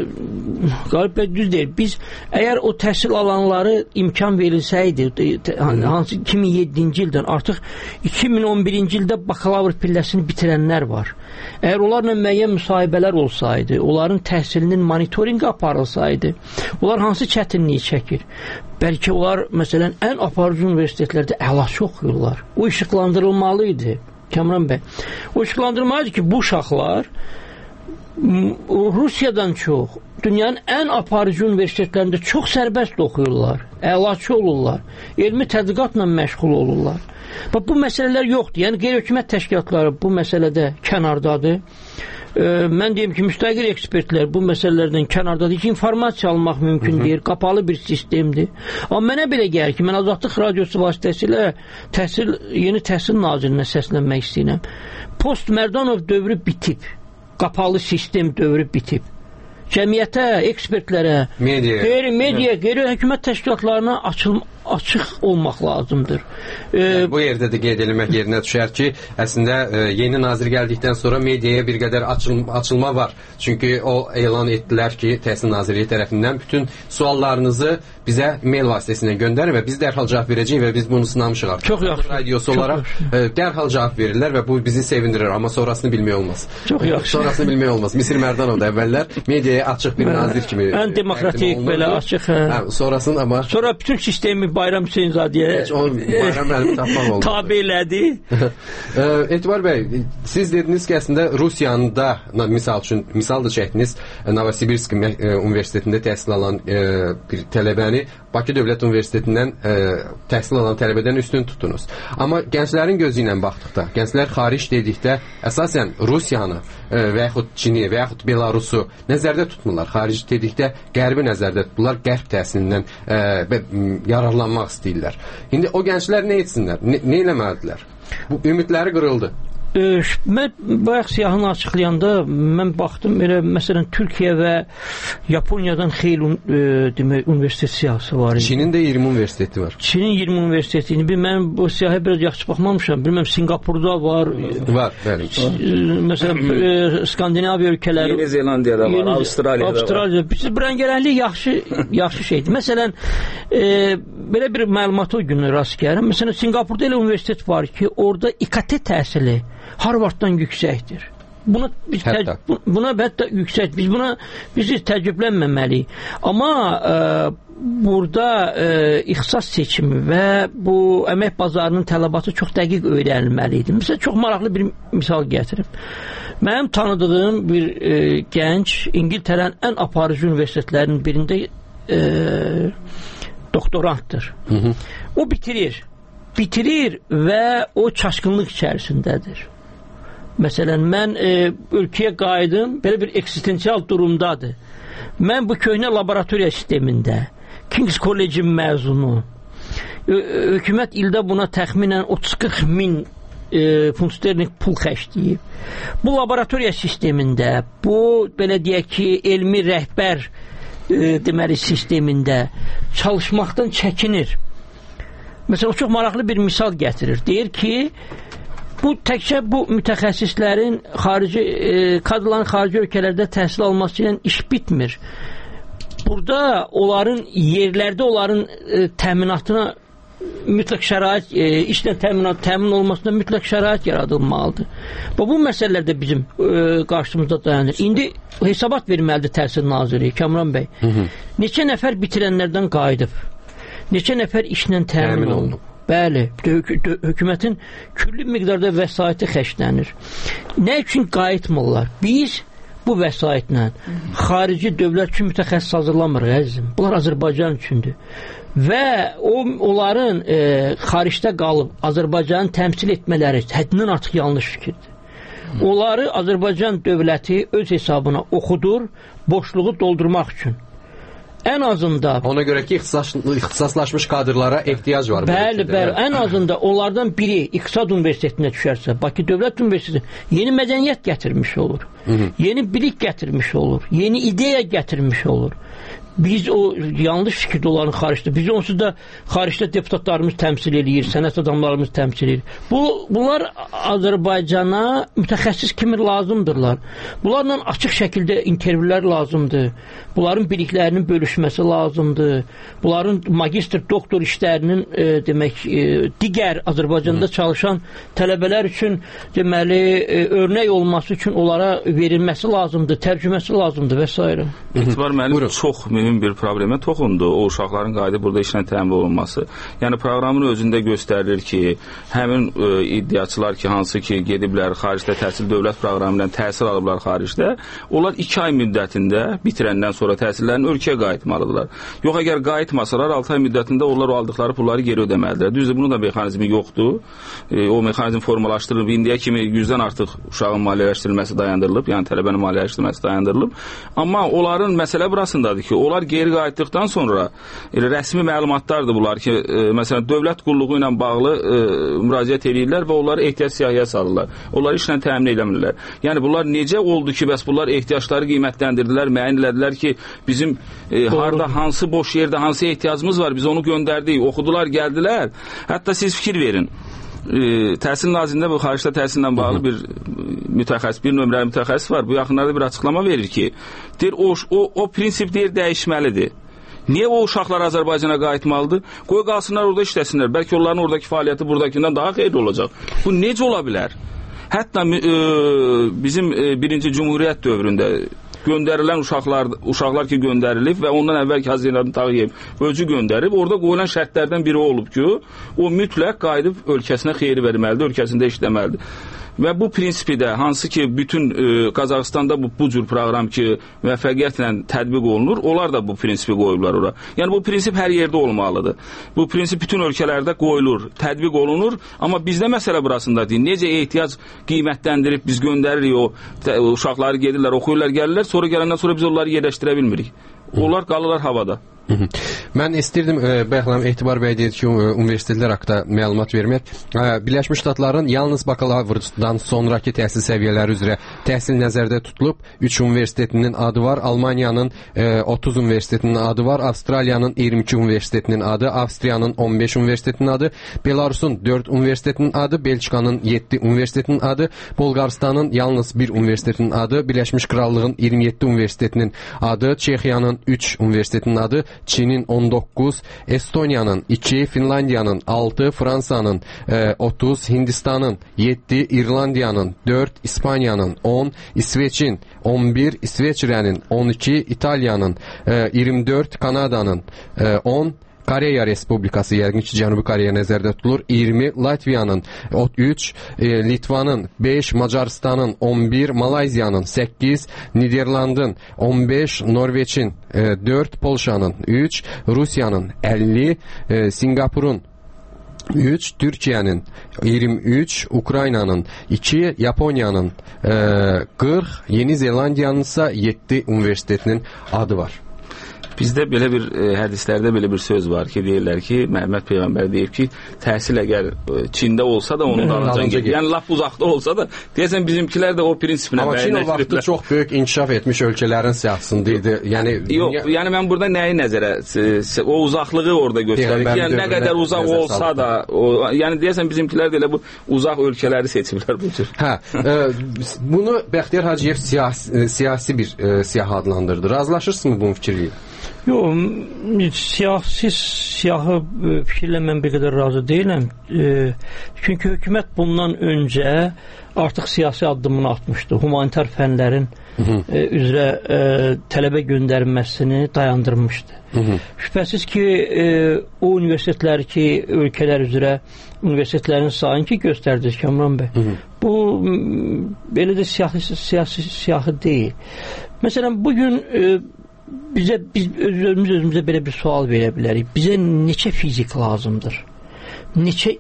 Qalib bəy düz deyil. Biz əgər o təhsil alanları imkan verilsəydi, e, hansı iki min yeddinci ildən artıq iki min on birinci ildə bakalavr pilləsini bitirənlər var. Əgər onlarla müəyyən müsahibələr olsaydı, onların təhsilinin monitorinqi aparılsaydı, onlar hansı çətinliyi çəkir? Bəlkə onlar, məsələn, ən aparıcı universitetlərdə əlaçı oxuyurlar. O işıqlandırılmalıydı, Kəmran bəy. O işıqlandırmalıydı ki, bu uşaqlar Rusiyadan çox, dünyanın ən aparıcı universitetlərində çox sərbəst oxuyurlar, əlaçı olurlar, elmi tədqiqatla məşğul olurlar. Bax, bu məsələlər yoxdur. Yəni, qeyri-hökumət təşkilatları bu məsələdə kənardadır. E, mən deyim ki, müstəqil ekspertlər bu məsələlərdən kənardadır ki, informasiya almaq mümkün deyil, qapalı bir sistemdir. Amma mənə belə gəlir ki, mən Azadlıq Radiosu vasitəsilə təhsil, yeni təhsil nazirinə səslənmək istəyirəm. Post Mərdanov dövrü bitib. Qapalı sistem dövrü bitib. cəmiyyətə, ekspertlərə, media, qeyri media, qeyri hökumət təşkilatlarına açıl açıq olmaq lazımdır. E, yəni, bu yerdə də qeyd edilmək yerinə düşər ki, əslində e, yeni nazir gəldikdən sonra mediaya bir qədər açıl açılma var. Çünki o elan etdilər ki, Təhsil Nazirliyi tərəfindən bütün suallarınızı bizə mail vasitəsilə göndərin və biz dərhal cavab verəcəyik və biz bunu sınamışıq artıq. Çox yaxşı. Radiosu olaraq e, dərhal cavab verirlər və bu bizi sevindirir, amma sonrasını bilmək olmaz. Çox yaxşı. Sonrasını bilmək olmaz. Misir Mərdanov da əvvəllər mediaya açıq bir nazir kimi. Ən demokratik belə açıq. Hə. Hə, sonrasını amma sonra bütün sistemi Bayram Hüseynzadəyə Bayram müəllimi tapmaq oldu. Tabe elədi. Etibar bəy, siz dediniz ki, əslində Rusiyanın da misal üçün misal da çəkdiniz, Novosibirsk Universitetində təhsil alan e, bir tələbəni Bakı Dövlət Universitetindən e, təhsil alan tələbədən üstün tutdunuz. Amma gənclərin gözü ilə baxdıqda, gənclər xaric dedikdə əsasən Rusiyanı e, və yaxud Çini və yaxud Belarusu nəzərdə tutmurlar. Xaric dedikdə Qərbi nəzərdə tuturlar, Qərb təhsilindən e, yararlanmaq istəyirlər. İndi o gənclər nə etsinlər? Ne, nə eləməlidirlər? Bu ümidləri qırıldı. E, mən bayaq siyahını açıqlayanda mən baxdım elə məsələn Türkiyə və Yaponiyadan xeyli e, demək universitet siyahısı var. Çinin də iyirmi universiteti var. Çinin iyirmi universiteti. Bir mən bu siyahıya biraz yaxşı baxmamışam. Bilməm Singapurda var. Var, bəli. E, məsələn e, Skandinaviya ölkələri, Yeni Zelandiyada var, Yeni, Avstraliyada, Avstraliyada var. Biz rəngərənlik yaxşı yaxşı şeydir. Məsələn e, belə bir məlumata o gün rast gəlirəm. Məsələn Singapurda elə universitet var ki, orada İ K T təhsili Harvarddan yüksəkdir. Buna biz hətta. Tə, buna hətta yüksək. Biz buna biz təəccüblənməməliyik. Amma e, burada e, ixtisas seçimi və bu əmək bazarının tələbatı çox dəqiq öyrənilməlidir. Məsələn, çox maraqlı bir misal gətirim. Mənim tanıdığım bir e, gənc İngiltərənin ən aparıcı universitetlərinin birində e, doktorantdır. Hı -hı. O bitirir. Bitirir və o çaşqınlıq içərisindədir. Məsələn, mən e, ölkəyə qayıdım, belə bir eksistensial durumdadır. Mən bu köhnə laboratoriya sistemində, King's College-in məzunu, hökumət ildə buna təxminən otuz qırx min e, funt sterling pul xərcləyib. Bu laboratoriya sistemində, bu belə deyək ki, elmi rəhbər e, deməli sistemində çalışmaqdan çəkinir. Məsələn, o çox maraqlı bir misal gətirir. Deyir ki, bu təkcə bu mütəxəssislərin xarici e, kadrların xarici ölkələrdə təhsil alması ilə iş bitmir. Burada onların yerlərdə onların e, təminatına mütləq şərait, e, işlə təminat təmin olmasına mütləq şərait yaradılmalıdır. Bu, bu məsələlər də bizim e, qarşımızda dayanır. İndi hesabat verməlidir Təhsil Naziri Kamran bəy. Hı -hı. Neçə nəfər bitirənlərdən qayıdıb? Neçə nəfər işlə təmin, təmin olunub? Bəli, hök hökumətin külli miqdarda vəsaiti xərclənir. Nə üçün qayıtmırlar? Biz bu vəsaitlə xarici dövlət üçün mütəxəssis hazırlamırıq, əzizim. Bunlar Azərbaycan üçündür. Və o, onların e, xaricdə qalıb Azərbaycanı təmsil etmələri həddindən artıq yanlış fikirdir. Onları Azərbaycan dövləti öz hesabına oxudur, boşluğu doldurmaq üçün. Ən azında ona görə ki, ixtisas, ixtisaslaşmış kadrlara ehtiyac var. Bəli, bəli. Ən azında onlardan biri İqtisad Universitetinə düşərsə, Bakı Dövlət Universiteti yeni mədəniyyət gətirmiş olur. Hı -hı. Yeni bilik gətirmiş olur. Yeni ideya gətirmiş olur. Biz o yanlış fikirdə olanın xaricdə, biz onsuz da xaricdə deputatlarımız təmsil edir, sənət adamlarımız təmsil edir. Bu, bunlar Azərbaycana mütəxəssis kimi lazımdırlar. Bunlarla açıq şəkildə intervyular lazımdır. Bunların biliklərinin bölüşməsi lazımdır. Bunların magistr, doktor işlərinin e, demək, e, digər Azərbaycanda Hı. çalışan tələbələr üçün deməli e, örnək olması üçün onlara verilməsi lazımdır, tərcüməsi lazımdır və s. İtibar müəllim çox mühüm bir problemə toxundu. O uşaqların qayıdıb burada işlə təmin olunması. Yəni proqramın özündə göstərilir ki, həmin e, iddiaçılar ki, hansı ki gediblər xaricdə təhsil dövlət proqramı ilə təhsil alıblar xaricdə, onlar iki ay müddətində bitirəndən sonra təhsillərini ölkəyə qayıtmalıdırlar. Yox, əgər qayıtmasalar altı ay müddətində onlar o aldıqları pulları geri ödəməlidirlər. Düzdür, bunun da mexanizmi yoxdur. E, o mexanizm formalaşdırılıb. İndiyə kimi yüzdən artıq uşağın maliyyələşdirilməsi dayandırılıb, yəni tələbənin maliyyələşdirilməsi dayandırılıb. Amma onların məsələ burasındadır ki, onlar onlar geri qayıtdıqdan sonra elə rəsmi məlumatlardır bunlar ki, e, məsələn, dövlət qulluğu ilə bağlı e, müraciət edirlər və onları ehtiyac siyahıya salırlar. Onları işlə təmin eləmirlər. Yəni bunlar necə oldu ki, bəs bunlar ehtiyacları qiymətləndirdilər, müəyyən elədilər ki, bizim e, harda hansı boş yerdə hansı ehtiyacımız var, biz onu göndərdik, oxudular, gəldilər. Hətta siz fikir verin. E, Təhsil Nazirliyində bu xaricdə təhsillə bağlı bir mütəxəssis, bir nömrəli mütəxəssis var. Bu yaxınlarda bir açıqlama verir ki, deyir, o, o, o prinsip deyir dəyişməlidir. Niyə o uşaqlar Azərbaycana qayıtmalıdır? Qoy qalsınlar orada işləsinlər. Bəlkə onların oradakı fəaliyyəti buradakindən daha xeyirli olacaq. Bu necə ola bilər? Hətta e, bizim e, birinci Cumhuriyyət dövründə göndərilən uşaqlar, uşaqlar ki göndərilib və ondan əvvəlki Haziran Tağıyev özü göndərib, orada qoyulan şərtlərdən biri olub ki, o mütləq qayıdıb ölkəsinə xeyir verməlidir, ölkəsində işləməlidir. Və bu prinsipi də hansı ki bütün e, Qazaxıstanda bu, bu cür proqram ki müvəffəqiyyətlə tətbiq olunur, onlar da bu prinsipi qoyublar ora. Yəni bu prinsip hər yerdə olmalıdır. Bu prinsip bütün ölkələrdə qoyulur, tətbiq olunur, amma bizdə məsələ burasında deyil. Necə ehtiyac qiymətləndirib biz göndəririk o tə, uşaqları gedirlər, oxuyurlar, gəlirlər, sonra gələndən sonra biz onları yerləşdirə bilmirik. Onlar qalırlar havada. Hı -hı. Mən istirdim, e, Bəhram Etibar bəy deyir ki, universitetlər haqqında məlumat vermək. E, Birləşmiş Ştatların yalnız bakalavrdan sonraki təhsil səviyyələri üzrə təhsil nəzərdə tutulub. üç universitetinin adı var. Almaniyanın e, otuz universitetinin adı var. Avstraliyanın iyirmi iki universitetinin adı. Avstriyanın on beş universitetinin adı. Belarusun dörd universitetinin adı. Belçikanın yeddi universitetinin adı. Bolqarıstanın yalnız bir universitetinin adı. Birləşmiş Krallığın iyirmi yeddi universitetinin adı. Çexiyanın üç universitetinin adı. Çinin on doqquz, Estoniyanın iki, Finlandiyanın altı, Fransanın e, otuz, Hindistanın yeddi, İrlandiyanın dörd, İspaniyanın on, İsveçin on bir, İsveçrənin on iki, İtaliyanın e, iyirmi dörd, Kanadanın e, on, Koreya Respublikası, yəqin ki, Cənubi Koreya nəzərdə tutulur, iyirmi, Latviyanın üç, e, Litvanın beş, Macarıstanın on bir, Malayziyanın səkkiz, Niderlandın on beş, Norveçin e, dörd, Polşanın üç, Rusiyanın əlli, e, Singapurun üç, Türkiyənin iyirmi üç, Ukraynanın iki, Yaponiyanın e, qırx, Yeni Zelandiyanın ise yeddi universitetinin adı var. Bizdə belə bir e, hədislərdə belə bir söz var ki, deyirlər ki, Məhəmməd Peyğəmbər deyib ki, təhsil əgər e, Çində olsa da onun dalınca gedir. Yəni lap uzaqda olsa da, deyəsən bizimkilər də o prinsipinə amma Çin o vaxtı çox böyük inkişaf etmiş ölkələrin siyahısında idi. Yəni yox, dünya... yəni mən burada nəyi nəzərə o uzaqlığı orada göstərir. Yəni nə qədər uzaq olsa da, o, yəni deyəsən bizimkilər də elə bu uzaq ölkələri seçiblər bu cür. Hə, e, bunu Bəxtiyar Hacıyev siyasi, siyasi bir e, siyah adlandırdı. Razılaşırsınız bunun fikriyle? Yox, siyasi siyahı fikirlə mən bir qədər razı deyiləm. E, çünki hökumət bundan öncə artıq siyasi addımını atmışdı. Humanitar fənlərin e, üzrə e, tələbə göndərilməsini dayandırmışdı. Hı -hı. Şübhəsiz ki, e, o universitetlər ki, ölkələr üzrə universitetlərin sayını ki, göstərdiniz Kamran bəy. Hı -hı. Bu, belə də siyasi, siyasi siyahı deyil. Məsələn, bugün e, bizə biz özümüz özümüzə belə bir sual verə bilərik. Bizə neçə fizik lazımdır? Neçə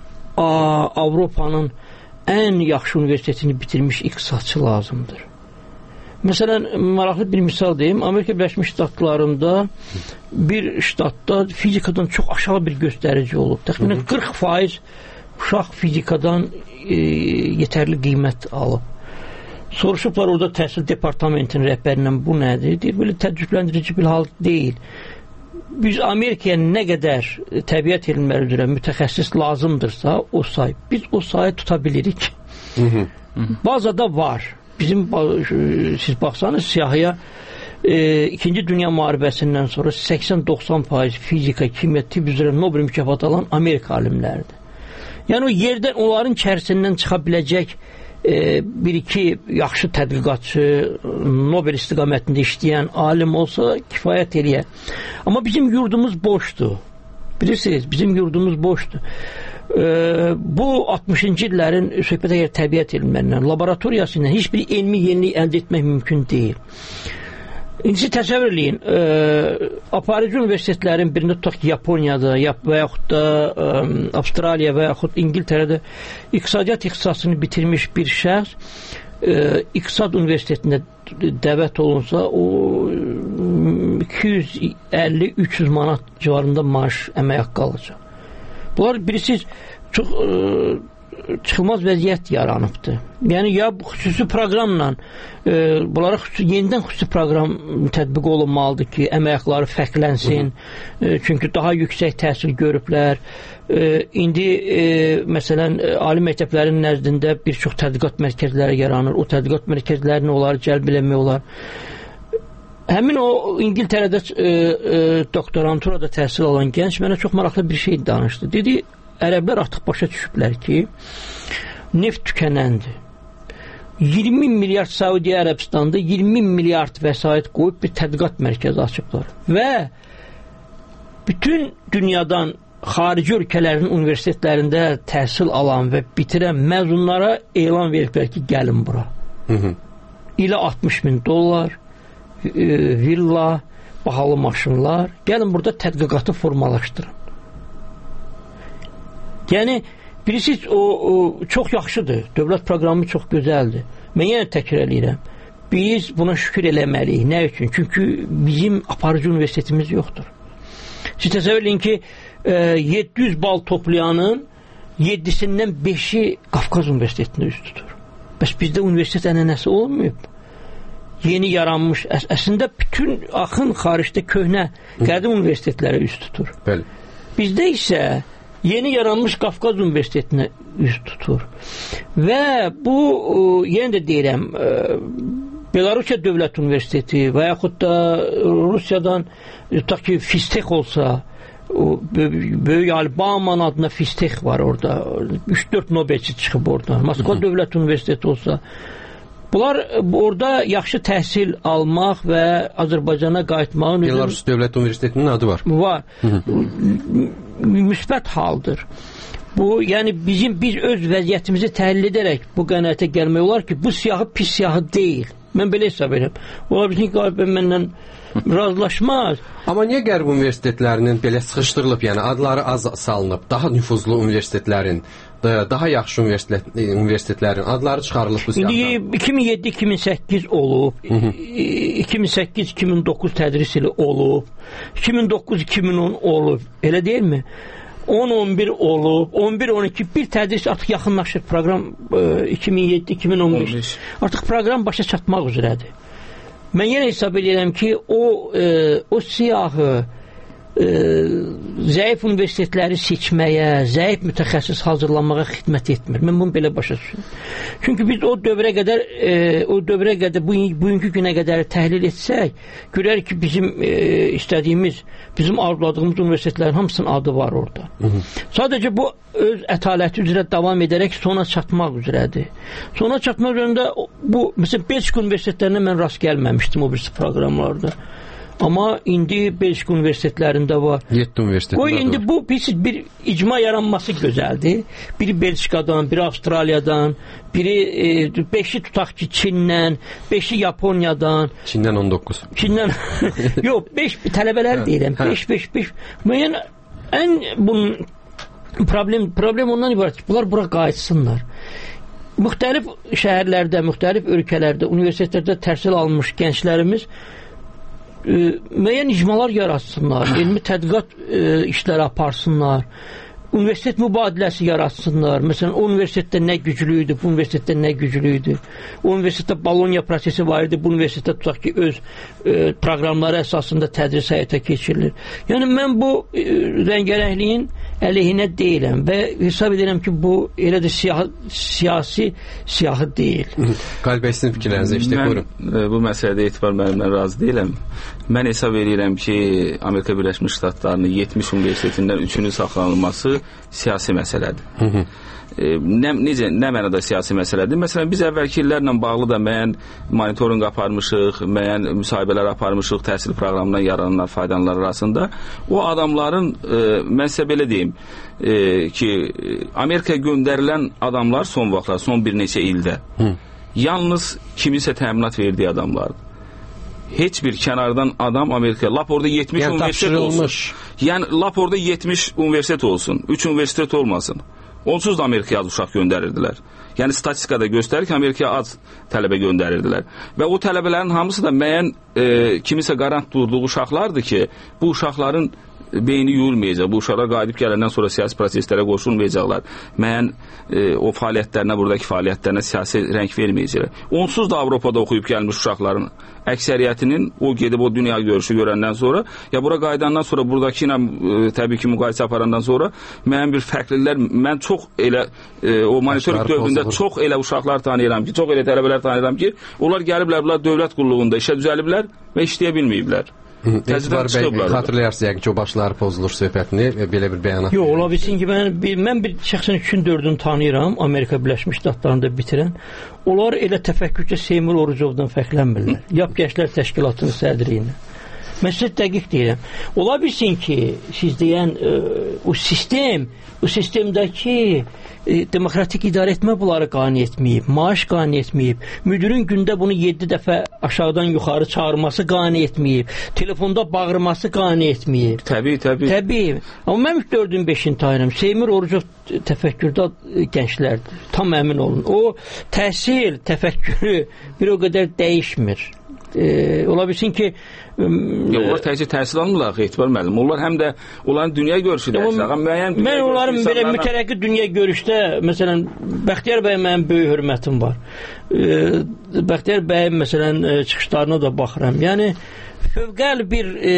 a, Avropanın ən yaxşı universitetini bitirmiş iqtisadçı lazımdır? Məsələn, maraqlı bir misal deyim. Amerika Birləşmiş Ştatlarında bir ştatda fizikadan çox aşağı bir göstərici olub. Təxminən qırx faiz uşaq fizikadan e, yetərli qiymət alıb. Soruşublar orada təhsil departamentinin rəhbərindən bu nədir? Deyir, belə təəccübləndirici bir hal deyil. Biz Amerikaya nə qədər təbiət elmləri üzrə mütəxəssis lazımdırsa o say, biz o sayı tuta bilirik. Hı -hı. Bazada var. Bizim, siz baxsanız siyahıya e, İkinci Dünya Müharibəsindən sonra səksən doxsan faiz fizika, kimya, tibb üzrə Nobel mükafatı alan Amerika alimləridir. Yəni o yerdən onların içərisindən çıxa biləcək e, bir iki yaxşı tədqiqatçı, Nobel istiqamətində işləyən alim olsa kifayət eləyər. Amma bizim yurdumuz boşdur. Bilirsiniz, bizim yurdumuz boşdur. Ee, bu altmışıncı illərin söhbətə gəlir təbiət elmlərindən, laboratoriyası ilə heç bir elmi yenilik əldə etmək mümkün deyil. İncisi təsəvvür eləyin, e, aparıcı universitetlərin birində tutaq ki, Yaponiyada yap, və yaxud da e, Avstraliya və yaxud İngiltərədə iqtisadiyyat ixtisasını bitirmiş bir şəxs e, İqtisad Universitetində dəvət olunsa, o iki yüz əlli üç yüz manat civarında maaş əmək haqqı alacaq. Bunlar bilirsiniz çox ə, çıxılmaz vəziyyət yaranıbdır. Yəni ya xüsusi proqramla ə, bunlara xüsusi, yenidən xüsusi proqram tətbiq olunmalıdır ki, əmək haqqları fərqlənsin. Ə, çünki daha yüksək təhsil görüblər. Ə, indi ə, məsələn ali məktəblərin nəzdində bir çox tədqiqat mərkəzləri yaranır. O tədqiqat mərkəzlərini onları cəlb eləmək olar. Həmin o İngiltərədə e, e, doktoranturada təhsil alan gənc mənə çox maraqlı bir şey danışdı. Dedi, ərəblər artıq başa düşüblər ki, neft tükənəndir. iyirmi milyard Saudiya Ərəbistanda iyirmi milyard vəsait qoyub bir tədqiqat mərkəzi açıblar. Və bütün dünyadan xarici ölkələrin universitetlərində təhsil alan və bitirən məzunlara elan veriblər ki, gəlin bura. Hı -hı. İlə altmış min dollar villa, bahalı maşınlar, gəlin burada tədqiqatı formalaşdırın. Yəni, bilirsiniz, o, o çox yaxşıdır, dövlət proqramı çox gözəldir. Mən yenə təkrar edirəm, biz buna şükür eləməliyik. Nə üçün? Çünki bizim aparıcı universitetimiz yoxdur. Siz təsəvvür edin ki, yeddi yüz bal toplayanın yeddisindən beşi Qafqaz Universitetində üst tutur. Bəs bizdə universitet ənənəsi olmayıb. Yeni yaranmış, əs əslində bütün axın xaricdə köhnə qədim universitetlərə üst tutur. Bəli. Bizdə isə yeni yaranmış Qafqaz Universitetinə üst tutur. Və bu, yenə də deyirəm, Belarusiya Dövlət Universiteti və yaxud da Rusiyadan, tutaq ki, Fistech olsa, Böyük Albaman adına Fistech var orada, üç dörd Nobelçi çıxıb orada, Moskva Dövlət Universiteti olsa, bunlar orada yaxşı təhsil almaq və Azərbaycana qayıtmağın... Belarus Dövlət Universitetinin adı var. Var. Müsbət haldır. Bu, yəni bizim, biz öz vəziyyətimizi təhlil edərək bu qənaətə gəlmək olar ki, bu siyahı pis siyahı deyil. Mən belə hesab edirəm. Ola bilsin ki, məndən razılaşmaz. Amma niyə qərb universitetlərinin belə sıxışdırılıb, yəni adları az salınıb, daha nüfuzlu universitetlərin, daha yaxşı universitet, universitetlərin adları çıxarılıb bu siyahıdan? İndi iki min yeddi iki min səkkiz olub, iki min səkkiz iki min doqquz tədris ili olub, iki min doqquz iki min on olub, elə deyilmi? on on bir olub, on bir on iki bir tədris artıq yaxınlaşır proqram iki min yeddi iki min on beş. Artıq proqram başa çatmaq üzrədir. Mən yenə hesab edirəm ki, o, e, o siyahı e, zəif universitetləri seçməyə, zəif mütəxəssis hazırlanmağa xidmət etmir. Mən bunu belə başa düşürəm. Çünki biz o dövrə qədər, e, o dövrə qədər, bu, bugünkü günə qədər təhlil etsək, görər ki, bizim e, istədiyimiz, bizim arzuladığımız universitetlərin hamısının adı var orada. Hı -hı. Sadəcə bu öz ətaləti üzrə davam edərək sona çatmaq üzrədir. Sona çatmaq üzrəndə bu, məsələn, Belçika universitetlərinə mən rast gəlməmişdim o birisi proqramlarda. Amma indi Belçika universitetlərində var. yeddi universitetində var. İndi bu bir, bir icma yaranması gözəldir. Biri Belçikadan, biri Avstraliyadan, biri e, beşi tutaq ki Çindən, beşi Yaponiyadan. Çindən on doqquz. Çindən, yox, beş tələbələr deyirəm. beş beş beş. Müəyyən ən bunun problem, problem ondan ibarət ki, bunlar bura qayıtsınlar. Müxtəlif şəhərlərdə, müxtəlif ölkələrdə, universitetlərdə təhsil almış gənclərimiz e, müəyyən icmalar yaratsınlar, elmi tədqiqat e, işləri aparsınlar, universitet mübadiləsi yaratsınlar. Məsələn, o universitetdə nə güclü idi, bu universitetdə nə güclü idi. O universitetdə Bologna prosesi var idi, bu universitetdə tutaq ki, öz e, proqramları əsasında tədris həyata keçirilir. Yəni, mən bu e, rəngərəkliyin əleyhinə deyiləm və hesab edirəm ki, bu elə də siyah, siyasi siyahı deyil. Qalib bəy, sizin fikirlərinizə işlək, buyurun. Mən bu məsələdə etibar mənimlə razı deyiləm. Mən hesab edirəm ki, Amerika Birləşmiş Ştatlarının yetmiş universitetindən üçünün saxlanılması siyasi məsələdir. Hı -hı. E, nə, necə, nə mənada siyasi məsələdir? Məsələn, biz əvvəlki illərlə bağlı da müəyyən monitorinq aparmışıq, müəyyən müsahibələr aparmışıq təhsil proqramından yarananlar, faydalananlar arasında. O adamların, e, mən sizə belə deyim, e, ki, Amerikaya göndərilən adamlar son vaxtlar, son bir neçə ildə Hı. yalnız kiminsə təminat verdiyi adamlardır. Heç bir kənardan adam Amerikaya, lap orada yetmiş yəni, universitet olsun. Yəni, lap orada yetmiş universitet olsun, üç universitet olmasın. Onsuz da Amerikaya az uşaq göndərirdilər. Yəni statistikada göstərir ki, Amerikaya az tələbə göndərirdilər. Və o tələbələrin hamısı da müəyyən e, kimisə qarant durduğu uşaqlardır ki, bu uşaqların beyni yuyulmayacaq. Bu uşaqlar qayıdıb gələndən sonra siyasi proseslərə qoşulmayacaqlar. Müəyyən e, o fəaliyyətlərinə, buradakı fəaliyyətlərinə siyasi rəng verməyəcəklər. Onsuz da Avropada oxuyub gəlmiş uşaqların əksəriyyətinin o gedib o dünya görüşü görəndən sonra, ya bura qayıdandan sonra, buradakı ilə e, təbii ki, müqayisə aparandan sonra müəyyən bir fərqlilər, mən çox elə e, o monitoring dövründə çox elə uşaqlar tanıyıram ki, çox elə tələbələr tanıyıram ki, onlar gəliblər, bunlar dövlət qulluğunda işə düzəliblər və işləyə bilməyiblər. Etibar bəy, xatırlayarsınız yəqin ki, o başları pozulur söhbətini, belə bir bəyanat. Yox, ola bilsin ki, mən bir, mən bir şəxsən üçün dördünü tanıyıram, Amerika Birləşmiş Ştatlarında bitirən. Onlar elə təfəkkürcə Seymur Orucovdan fərqlənmirlər. Yap Gənclər Təşkilatının sədriyinə. Mən sizə dəqiq deyirəm. Ola bilsin ki, siz deyən e, o sistem, o sistemdəki e, demokratik idarə etmə bunları qane etməyib, maaş qane etməyib, müdürün gündə bunu yeddi dəfə aşağıdan yuxarı çağırması qane etməyib, telefonda bağırması qane etməyib. Təbii, təbii. Təbii. Amma mən dördün beşini tanıyıram. Seymur Orucov təfəkkürdə gənclərdir. Tam əmin olun. O təhsil, təfəkkürü bir o qədər dəyişmir. E, ola bilsin ki, Ya, onlar təhsil təhsil almırlar, Etibar müəllim. Onlar həm də onların dünya görüşü dəyişir. Mən onların belə mütərəqqi dünya görüşdə, məsələn, Bəxtiyar bəyə mənim böyük hörmətim var. E, Bəxtiyar bəyin, məsələn, çıxışlarına da baxıram. Yəni, fövqəl bir e,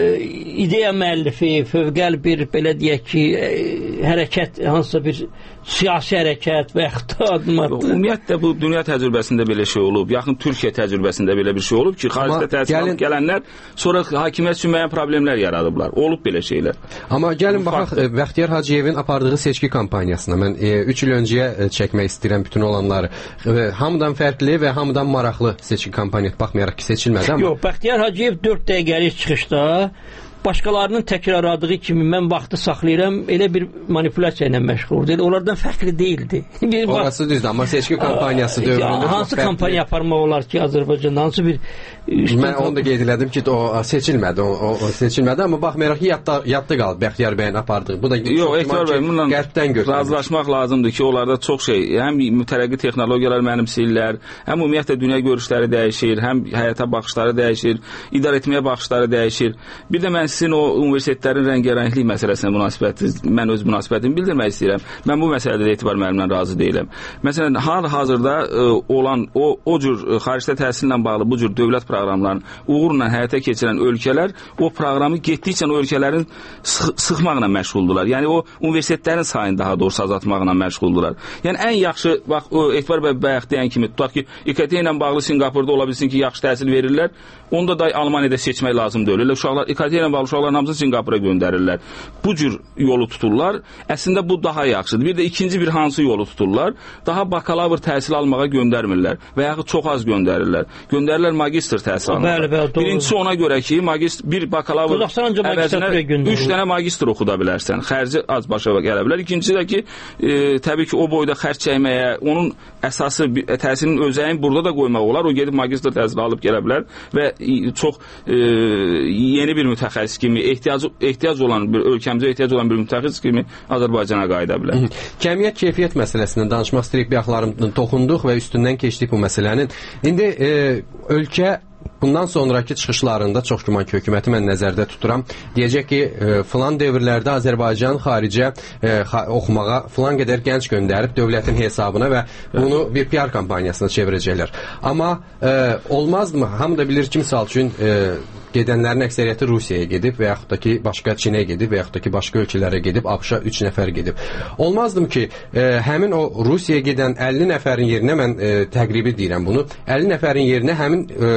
ideya müəllifi, fövqəl bir, belə deyək ki, e, hərəkət, hansısa bir siyasi hərəkət və yaxud da adım-adım. Ümumiyyətlə, bu dünya təcrübəsində belə şey olub, yaxın Türkiyə təcrübəsində belə bir şey olub ki, xaricdə təhsil alıb gələnlər sonra hakimiyyət üçün müəyyən problemlər yaradıblar. Olub belə şeylər. Amma gəlin baxaq, Bəxtiyar Hacıyevin apardığı seçki kampaniyasına. Mən üç il öncəyə çəkmək istəyirəm bütün olanları. E, hamıdan fərqli və hamıdan maraqlı seçki kampaniyası, baxmayaraq ki, seçilmədi. Amma... Yox, Bəxtiyar Hacıyev dörd dəqiqəlik çıxışda başqalarının təkrarladığı kimi mən vaxtı saxlayıram, elə bir manipulyasiya ilə məşğul oldu. Onlardan fərqli deyildi. Orası düzdür, amma seçki kampaniyası dövründə hansı kampaniya aparmaq olar ki, Azərbaycanda hansı bir mən onu da qeyd elədim ki, o seçilmədi, o, o seçilmədi, amma baxmayaraq ki, yadda, yadda qaldı Bəxtiyar bəyin apardığı. Bu da yox, Etibar bəy, bununla qərbdən götürülür. Razılaşmaq lazımdır ki, onlarda çox şey, həm mütərəqqi texnologiyalar mənimsəyirlər, həm ümumiyyətlə dünya görüşləri dəyişir, həm həyata baxışları dəyişir, idarə etməyə baxışları dəyişir. Bir də mən sizin o universitetlərin rəngarənglik məsələsinə münasibətiniz, mən öz münasibətimi bildirmək istəyirəm. Mən bu məsələdə də Etibar müəllimlə razı deyiləm. Məsələn, hal-hazırda ə, olan o, o cür ə, xaricdə təhsillə bağlı bu cür dövlət proqramlarını uğurla həyata keçirən ölkələr o proqramı getdikcə o ölkələrin sıx sıxmaqla məşğuldular. Yəni o universitetlərin sayını daha doğrusu azaltmaqla məşğuldular. Yəni ən yaxşı, bax, o Etibar bəy bayaq deyən kimi, tutaq ki, İ K T ilə bağlı Sinqapurda ola bilsin ki, yaxşı təhsil verirlər. Onda da Almaniyada seçmək lazım deyil. Uşaqlar İ K T ilə bağlı uşaqların hamısını Sinqapura göndərirlər. Bu cür yolu tuturlar. Əslində bu daha yaxşıdır. Bir də ikinci bir hansı yolu tuturlar? Daha bakalavr təhsil almağa göndərmirlər və yaxud çox az göndərirlər. Göndərirlər magistr təhsil almağa. Bəli, bəli, doğru. Birincisi ona görə ki, magistr bir bakalavr əvəzinə üç dənə magistr oxuda bilərsən. Xərci az başa gələ bilər. İkincisi də ki, e, təbii ki, o boyda xərc çəkməyə, onun əsası təhsilin özəyin burada da qoymaq olar. O gedib magistr təhsili alıb gələ bilər və çox e, yeni bir mütəxəssis kimi ehtiyac ehtiyac olan bir ölkəmizə ehtiyac olan bir mütəxəssis kimi Azərbaycana qayıda bilər. Kəmiyyət keyfiyyət məsələsindən danışmaq istəyirik, bir yaxlarımızdan toxunduq və üstündən keçdik bu məsələnin. İndi e, ölkə bundan sonraki çıxışlarında çox güman ki, hökuməti mən nəzərdə tuturam. Deyəcək ki, e, filan dövrlərdə Azərbaycan xaricə e, xa oxumağa filan qədər gənc göndərib dövlətin hesabına və bunu bir P R kampaniyasına çevirəcəklər. Amma e, olmazmı? Hamı da bilir ki, misal üçün e, gedənlərin əksəriyyəti Rusiyaya gedib və yaxud da ki, başqa Çinə gedib və yaxud da ki, başqa ölkələrə gedib, ABŞ-a üç nəfər gedib. Olmazdım ki, e, həmin o Rusiyaya gedən əlli nəfərin yerinə, mən e, təqribi deyirəm bunu, əlli nəfərin yerinə həmin e,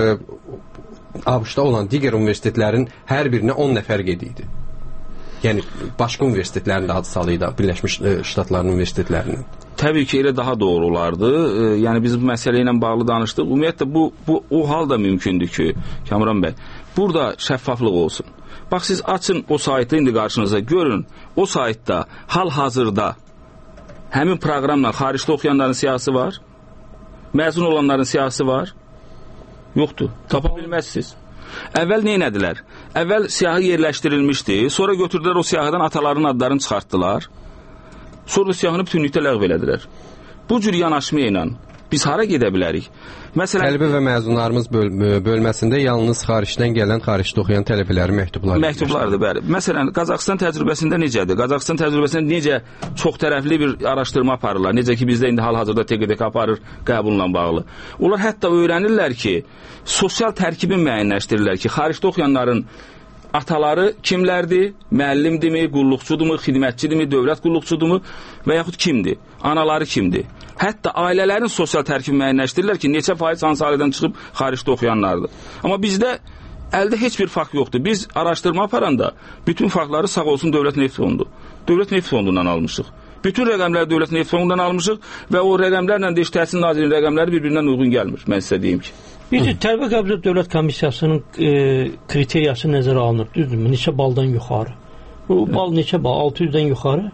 ABŞ-da olan digər universitetlərin hər birinə on nəfər gediydi. Yəni, başqa universitetlərin də adı salıydı, Birləşmiş Ştatların universitetlərinin. Təbii ki, elə daha doğru olardı. E, yəni, biz bu məsələ ilə bağlı danışdıq. Ümumiyyətlə, bu, bu o hal da mümkündür ki, Kamran bəy, burada şəffaflıq olsun. Bax, siz açın o saytı indi qarşınıza, görün, o saytda hal-hazırda həmin proqramla xaricdə oxuyanların siyasi var, məzun olanların siyasi var, yoxdur, tapa bilməzsiniz. Əvvəl nə edilər? Əvvəl siyahı yerləşdirilmişdi, sonra götürdülər o siyahıdan ataların adlarını çıxartdılar. Sorğu siyahını bütünlükdə ləğv elədilər. Bu cür yanaşma ilə biz hara gedə bilərik? Məsələn, tələbə və məzunlarımız böl bölməsində yalnız xaricdən gələn, xaricdə oxuyan tələbələri məktublar. Məktublardır, bəli. Məsələn, Qazaxıstan təcrübəsində necədir? Qazaxıstan təcrübəsində necə çox tərəfli bir araşdırma aparırlar? Necə ki, bizdə indi hal-hazırda T Q D K aparır qəbulla bağlı. Onlar hətta öyrənirlər ki, sosial tərkibin müəyyənləşdirirlər ki, xaricdə oxuyanların ataları kimlərdir? Müəllimdirmi, qulluqçudurmu, xidmətçidirmi, dövlət qulluqçudurmu və yaxud kimdir? Anaları kimdir? Hətta ailələrin sosial tərkibi müəyyənləşdirirlər ki, neçə faiz hansı ailədən çıxıb xaricdə oxuyanlardır. Amma bizdə əldə heç bir fakt yoxdur. Biz araşdırma aparanda bütün faktları sağ olsun Dövlət Neft Fondu. Dövlət Neft Fondundan almışıq. Bütün rəqəmləri Dövlət Neft Fondundan almışıq və o rəqəmlərlə də iş Təhsil Nazirliyinin rəqəmləri bir-birindən uyğun gəlmir. Mən sizə deyim ki. Bir də Tələbə Qəbul Dövlət Komissiyasının e, kriteriyası nəzərə alınır, düzdürmü? Neçə baldan yuxarı? Bu bal neçə bal? altı yüzdən yuxarı?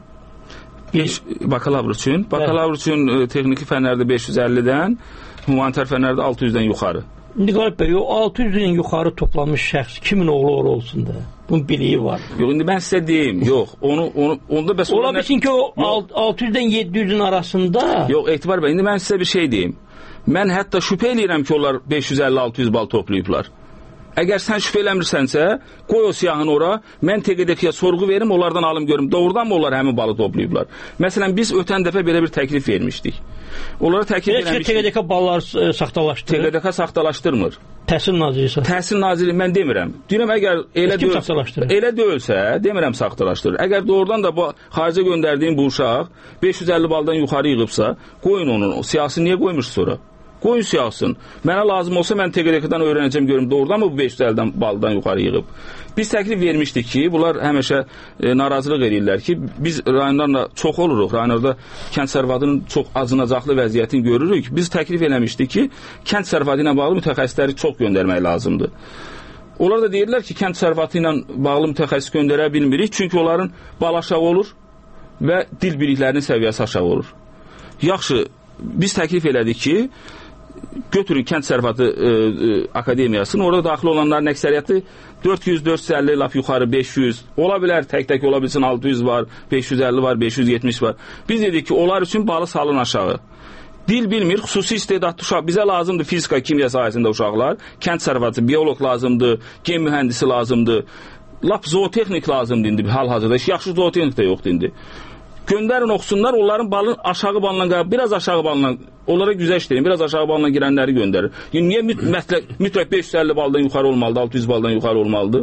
beş bakalavr üçün, bakalavr üçün e, texniki fənlərdə beş yüz əllidən, humanitar fənlərdə altı yüzdən yuxarı. İndi Qalib bəy, o altı yüzdən yuxarı toplanmış şəxs kimin oğlu oğlu olsun da? Bunun biliyi var. Yox, indi mən sizə deyim, yox, onu, onu, onda bəs... Ola bilsin ki, o altı yüzdən yeddi yüzün arasında... Yox, Etibar bəy, indi mən sizə bir şey deyim. Mən hətta şübhə eləyirəm ki, onlar beş yüz əlli altı yüz bal toplayıblar. Əgər sən şübhə eləmirsənsə, qoy o siyahını ora, mən T Q D K-yə sorğu verim, onlardan alım görüm, doğrudan mı onlar həmin balı toplayıblar? Məsələn, biz ötən dəfə belə bir təklif vermişdik. Onlara təklif eləmişdik. T Q D K balları saxtalaşdırır. T Q D K saxtalaşdırmır. Təhsil Nazirliyi. Təhsil Nazirliyi mən demirəm. Deyirəm, əgər elə deyilsə, elə deyilsə, demirəm saxtalaşdırır. Əgər doğrudan da bu xaricə göndərdiyim bu uşaq beş yüz əlli baldan yuxarı yığıbsa, qoyun onun, o siyasi niyə qoymuş sonra? Qoyun siyasın. Mənə lazım olsa mən T Q D K-dan öyrənəcəm görüm doğrudan mı bu beş yüz əlli baldan yuxarı yığıb. Biz təklif vermişdik ki, bunlar həmişə e, narazılıq edirlər ki, biz rayonlarla çox oluruq, rayonlarda kənd sərvadının çox acınacaqlı vəziyyətini görürük. Biz təklif eləmişdik ki, kənd sərvadı ilə bağlı mütəxəssisləri çox göndərmək lazımdır. Onlar da deyirlər ki, kənd sərvatı ilə bağlı mütəxəssis göndərə bilmirik, çünki onların bal aşağı olur və dil biliklərinin səviyyəsi aşağı olur. Yaxşı, biz təklif elədik ki, götürün kənd sərvatı e, e, akademiyasını, orada daxil olanların əksəriyyəti dörd yüz dörd yüz əlli lap yuxarı beş yüz, ola bilər tək-tək ola bilsin altı yüz var, beş yüz əlli var, beş yüz yetmiş var. Biz dedik ki, onlar üçün balı salın aşağı. Dil bilmir, xüsusi istedadlı uşaq. Bizə lazımdır fizika, kimya sahəsində uşaqlar, kənd sərvatı, bioloq lazımdır, gen mühəndisi lazımdır, lap zootexnik lazımdır indi hal-hazırda. Yaxşı zootexnik də yoxdur indi. Göndərin oxusunlar, onların balın aşağı balına, biraz aşağı balına, onlara güzel işleyin, biraz aşağı balına girənləri göndərir. Yəni, niyə mütləq, mütləq beş yüz əlli baldan yuxarı olmalıdır, altı yüz baldan yuxarı olmalıdır?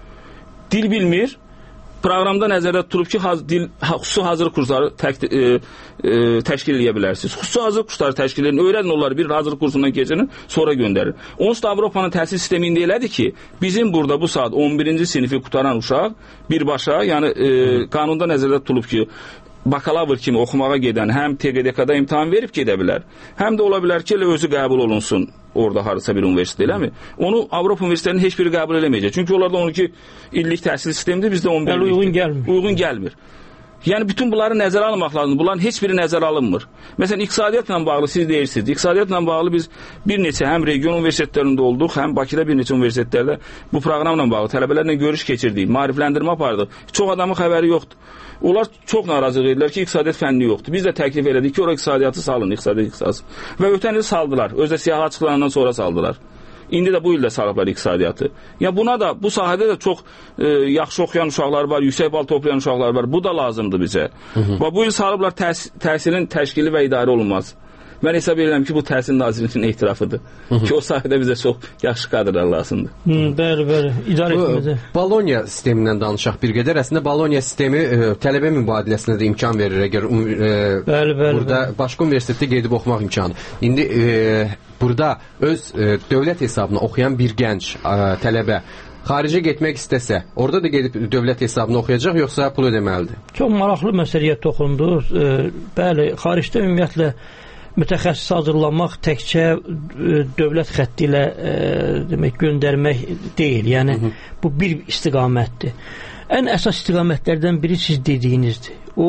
Dil bilmir, proqramda nəzərdə tutulub ki, haz, dil, xüsusi hazır kursları tək, e, e, təşkil edə bilərsiniz. Xüsusi hazır kursları təşkil edin, öyrədin onları, bir hazır kursundan keçinin, sonra göndərin. Onsuz da Avropanın təhsil sistemində elədir ki, bizim burada bu saat on birinci sinifi qutaran uşaq birbaşa, yəni e, qanunda nəzərdə tutulub ki, bakalavr kimi oxumağa gedən həm T Q D K-da imtahan verib gedə bilər, həm də ola bilər ki, özü qəbul olunsun orada harasa bir universitet, eləmi? Onu Avropa universitetinin heç biri qəbul eləməyəcək. Çünki onlarda on iki illik təhsil sistemidir, bizdə on bir illik. Uyğun gəlmir. Uyğun gəlmir. Yəni bütün bunları nəzərə almaq lazımdır. Bunların heç biri nəzərə alınmır. Məsələn, iqtisadiyyatla bağlı siz deyirsiniz. İqtisadiyyatla bağlı biz bir neçə həm region universitetlərində olduq, həm Bakıda bir neçə universitetlərdə bu proqramla bağlı tələbələrlə görüş keçirdik, maarifləndirmə apardıq. Çox adamın xəbəri yoxdur. Onlar çox narazılıq edirlər ki, iqtisadiyyat fənni yoxdur. Biz də təklif elədik ki, ora iqtisadiyyatı salın, iqtisadiyyat ixtisası. Və ötən il saldılar. Özdə siyahı açıqlanandan sonra saldılar. İndi də bu ildə salıblar iqtisadiyyatı. Yəni buna da, bu sahədə də çox e, yaxşı oxuyan uşaqlar var, yüksək bal toplayan uşaqlar var. Bu da lazımdır bizə. Və bu il salıblar təs təhsilin təşkili və idarə olunmaz. Mən hesab edirəm ki, bu Təhsil Nazirliyinin etirafıdır. Ki, o sahədə bizə çox yaxşı kadrlar lazımdır. Hı, bəli, bəli. İdarə etmədə. Bologna sistemindən danışaq bir qədər. Əslində, Bologna sistemi e, tələbə mübadiləsinə də imkan verir. Əgər e, bəli, bəli, burada bəli. başqa universitetdə gedib oxumaq imkanı. İndi e, burada öz e, dövlət hesabına oxuyan bir gənc e, tələbə xaricə getmək istəsə, orada da gedib dövlət hesabına oxuyacaq, yoxsa pul ödəməlidir? Çox maraqlı məsələyə toxundu. E, bəli, xaricdə ümumiyyətlə mütəxəssis hazırlamaq təkcə e, dövlət xətti ilə e, demək göndərmək deyil. Yəni hı -hı. bu bir istiqamətdir. Ən əsas istiqamətlərdən biri siz dediyinizdir. O,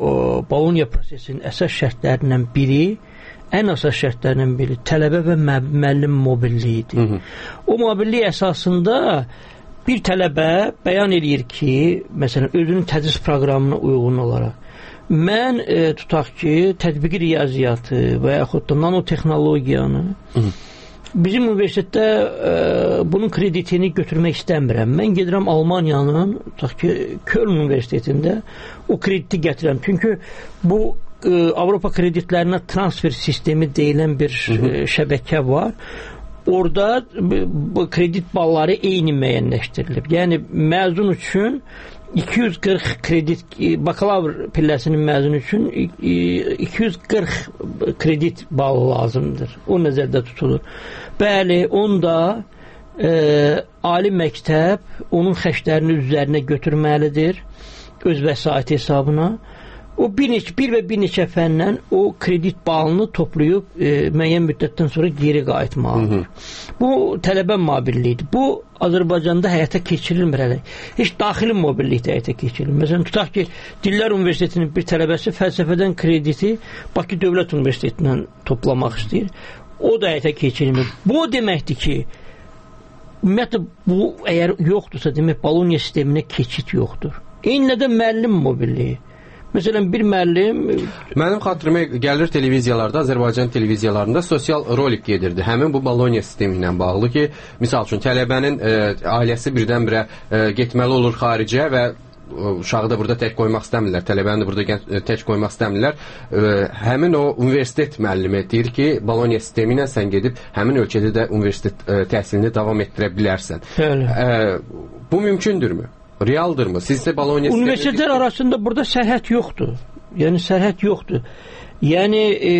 o Bologna prosesinin əsas şərtlərindən biri, ən əsas şərtlərindən biri tələbə və müəllim mobilliyidir. Hı -hı. O mobillik əsasında bir tələbə bəyan edir ki, məsələn, özünün tədris proqramına uyğun olaraq mən e, tutaq ki, tətbiqi riyaziyyatı və yaxud da nanotexnologiyanı bizim universitetdə e, bunun kreditini götürmək istəmirəm. Mən gedirəm Almaniyanın, tutaq ki, Köln Universitetində o krediti gətirəm. Çünki bu e, Avropa kreditlərinə transfer sistemi deyilən bir e, şəbəkə var. Orada bu kredit balları eyni müəyyənləşdirilib. Yəni məzun üçün iki yüz qırx kredit, bakalavr pilləsinin məzunu üçün iki yüz qırx kredit balı lazımdır. O nəzərdə tutulur. Bəli, onda e, ali məktəb onun xərclərini üzərinə götürməlidir öz vəsaiti hesabına. O bir, neçə, bir və bir neçə fəndən o kredit balını toplayıb e, müəyyən müddətdən sonra geri qayıtmalıdır. Bu tələbə mobilliyidir. Bu Azərbaycanda həyata keçirilmir hələ. Heç daxili mobillikdə həyata keçirilmir. Məsələn, tutaq ki, Dillər Universitetinin bir tələbəsi fəlsəfədən krediti Bakı Dövlət Universitetindən toplamaq istəyir. O da həyata keçirilmir. Bu o deməkdir ki, ümumiyyətlə bu əgər yoxdursa, demək Bologna sisteminə keçid yoxdur. Eynilə də müəllim mobilliyi. Məsələn, bir müəllim... Mənim xatırıma gəlir televiziyalarda, Azərbaycan televiziyalarında sosial rolik gedirdi. Həmin bu Bologna sistemi ilə bağlı ki, misal üçün tələbənin e, ailəsi birdən-birə e, getməli olur xaricə və uşağı da burada tək qoymaq istəmirlər, tələbəni də burada tək qoymaq istəmirlər. E, həmin o universitet müəllimi deyir ki, Bologna sistemi ilə sən gedib həmin ölkədə də universitet e, təhsilini davam etdirə bilərsən. E, bu mümkündürmü? Realdırmı? Sizdə Bologna sistemi... Universitetlər arasında burada sərhəd yoxdur. Yəni sərhəd yoxdur. Yəni e,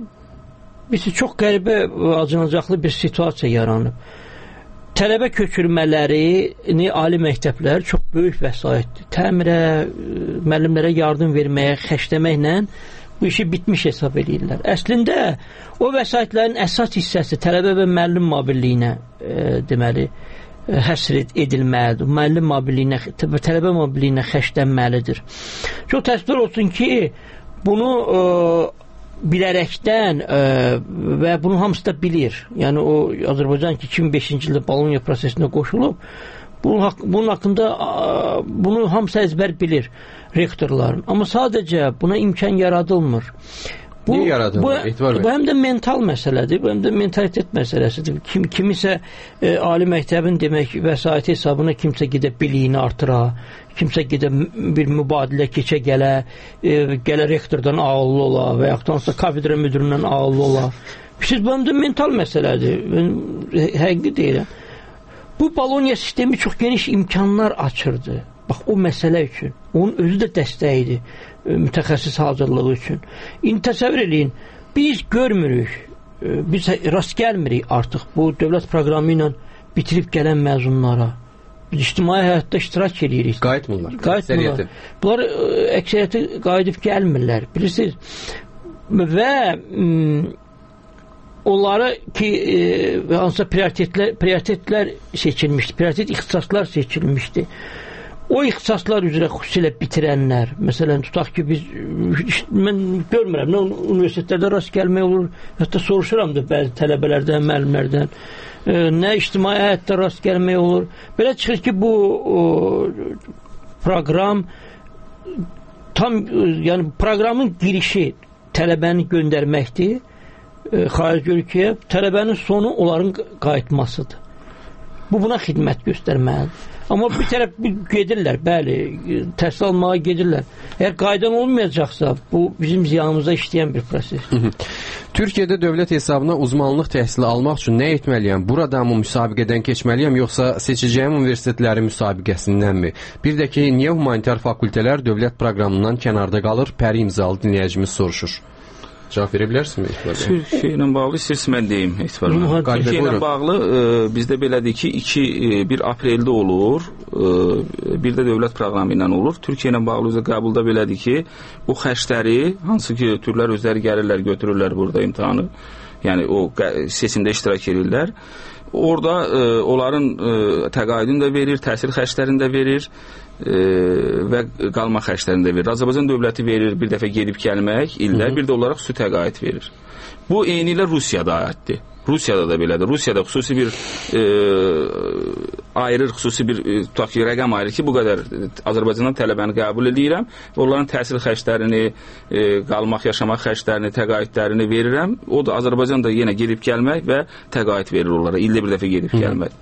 biz çox qəribə acınacaqlı bir situasiya yaranıb. Tələbə köçürmələrini ali məktəblər çox böyük vəsaitdir. Təmirə, müəllimlərə yardım verməyə, xərcləməklə bu işi bitmiş hesab edirlər. Əslində o vəsaitlərin əsas hissəsi tələbə və müəllim mobilliyinə e, deməli həsr edilməlidir. Müəllim mobilliyinə, tələbə mobilliyinə xərclənməlidir. Çox təəssüf olsun ki, bunu e, bilərəkdən e, və bunu hamısı da bilir. Yəni o Azərbaycan ki, iki min beşinci ildə Bologna prosesinə qoşulub, bunun, bunun haqqında e, bunu hamısı əzbər bilir rektorların. Amma sadəcə buna imkan yaradılmır. Bu, Niyə yaradılır? Bu, bu həm də mental məsələdir, bu həm də mentalitet məsələsidir. Kim, kimisə e, ali məktəbin demək vəsaiti hesabına kimsə gedə biliyini artıra, kimsə gedə bir mübadilə keçə gələ, e, gələ rektordan ağıllı ola və yaxud da kafedra müdüründən ağıllı ola. Siz bu həm də mental məsələdir. Mən həqiqi deyirəm. Bu Bologna sistemi çox geniş imkanlar açırdı. Bax, o məsələ üçün. Onun özü də dəstəyidir mütəxəssis hazırlığı üçün. İndi təsəvvür eləyin, biz görmürük, biz rast gəlmirik artıq bu dövlət proqramı ilə bitirib gələn məzunlara. Biz ictimai həyatda iştirak edirik. Qayıtmırlar. Qaydmırlar. Bunlar əksəriyyəti qayıdıb gəlmirlər. Bilirsiniz? Və onları ki, e, hansısa prioritetlər, prioritetlər seçilmişdi, prioritet ixtisaslar seçilmişdi. O ixtisaslar üzrə xüsusilə bitirənlər, məsələn, tutaq ki, biz, mən görmürəm, nə universitetlərdə rast gəlmək olur, hətta soruşuram da bəzi tələbələrdən, müəllimlərdən, e, nə ictimai həyatda rast gəlmək olur. Belə çıxır ki, bu o, proqram tam, yəni proqramın girişi tələbəni göndərməkdir, e, xarici ölkəyə, tələbənin sonu onların qayıtmasıdır. Bu buna xidmət göstərməlidir. Amma bir tərəf gedirlər, bəli, təhsil almağa gedirlər. Əgər qaydan olmayacaqsa, bu bizim ziyanımıza işləyən bir proses. Türkiyədə dövlət hesabına uzmanlıq təhsili almaq üçün nə etməliyəm? Burada mı müsabiqədən keçməliyəm, yoxsa seçəcəyim universitetlərin müsabiqəsindənmi? Bir də ki, niyə humanitar fakültələr dövlət proqramından kənarda qalır? Pəri imzalı dinləyicimiz soruşur. Cavab verə bilərsinizmi? Türkiyə ilə bağlı istəyirsə mən deyim. Türkiyə ilə bağlı e, bizdə belədir ki, iki, e, bir apreldə olur, e, bir də dövlət proqramı ilə olur. Türkiyə ilə bağlı üzrə qəbulda belədir ki, bu xərcləri, hansı ki, türlər özləri gəlirlər, götürürlər burada imtahanı, yəni o seçimdə iştirak edirlər. Orada e, onların e, təqaüdünü də verir, təhsil xərclərini də verir e, və qalma xərclərini də verir. Azərbaycan dövləti verir bir dəfə gedib gəlmək ildə, bir də olaraq su təqaüd verir. Bu eyni ilə Rusiyada aiddir. Rusiyada da belədir. Rusiyada xüsusi bir e, ayırır, xüsusi bir e, tutaq ki, rəqəm ayırır ki, bu qədər Azərbaycandan tələbəni qəbul edirəm və onların təhsil xərclərini, e, qalmaq, yaşamaq xərclərini, təqaüdlərini verirəm. O da Azərbaycanda yenə gedib gəlmək və təqaüd verir onlara. İldə bir dəfə gedib gəlmək.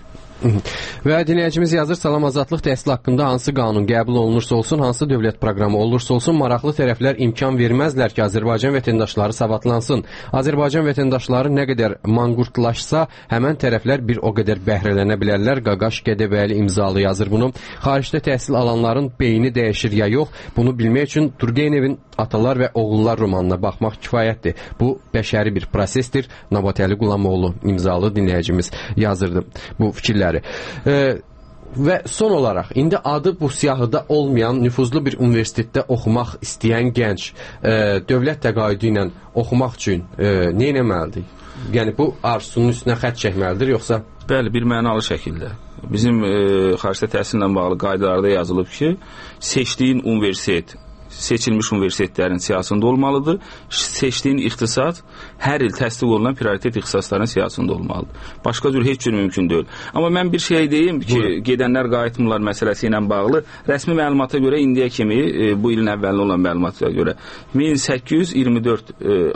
Və dinləyicimiz yazır, salam, azadlıq təhsil haqqında hansı qanun qəbul olunursa olsun, hansı dövlət proqramı olursa olsun, maraqlı tərəflər imkan verməzlər ki, Azərbaycan vətəndaşları savadlansın. Azərbaycan vətəndaşları nə qədər manqurtlaşsa, həmən tərəflər bir o qədər bəhrələnə bilərlər. Qaqaş Qədəbəli imzalı yazır bunu. Xaricdə təhsil alanların beyni dəyişir ya yox, bunu bilmək üçün Turgenevin Atalar və Oğullar romanına baxmaq kifayətdir. Bu bəşəri bir prosesdir. Nabatəli Qulamoğlu imzalı dinləyicimiz yazırdı bu fikirləri. E, və son olaraq, indi adı bu siyahıda olmayan nüfuzlu bir universitetdə oxumaq istəyən gənc e, dövlət təqaüdü ilə oxumaq üçün e, nə etməlidir? Yəni bu arzusunun üstünə xətt çəkməlidir, yoxsa? Bəli, bir mənalı şəkildə. Bizim e, xaricdə təhsillə bağlı qaydalarda yazılıb ki, seçdiyin universitet seçilmiş universitetlərin siyasında olmalıdır. Seçdiyin ixtisas hər il təsdiq olunan prioritet ixtisasların siyasında olmalıdır. Başqa cür heç cür mümkün deyil. Amma mən bir şey deyim ki, buyurun, gedənlər qayıtmırlar məsələsi ilə bağlı. Rəsmi məlumata görə indiyə kimi, e, bu ilin əvvəlində olan məlumata görə min səkkiz yüz iyirmi dörd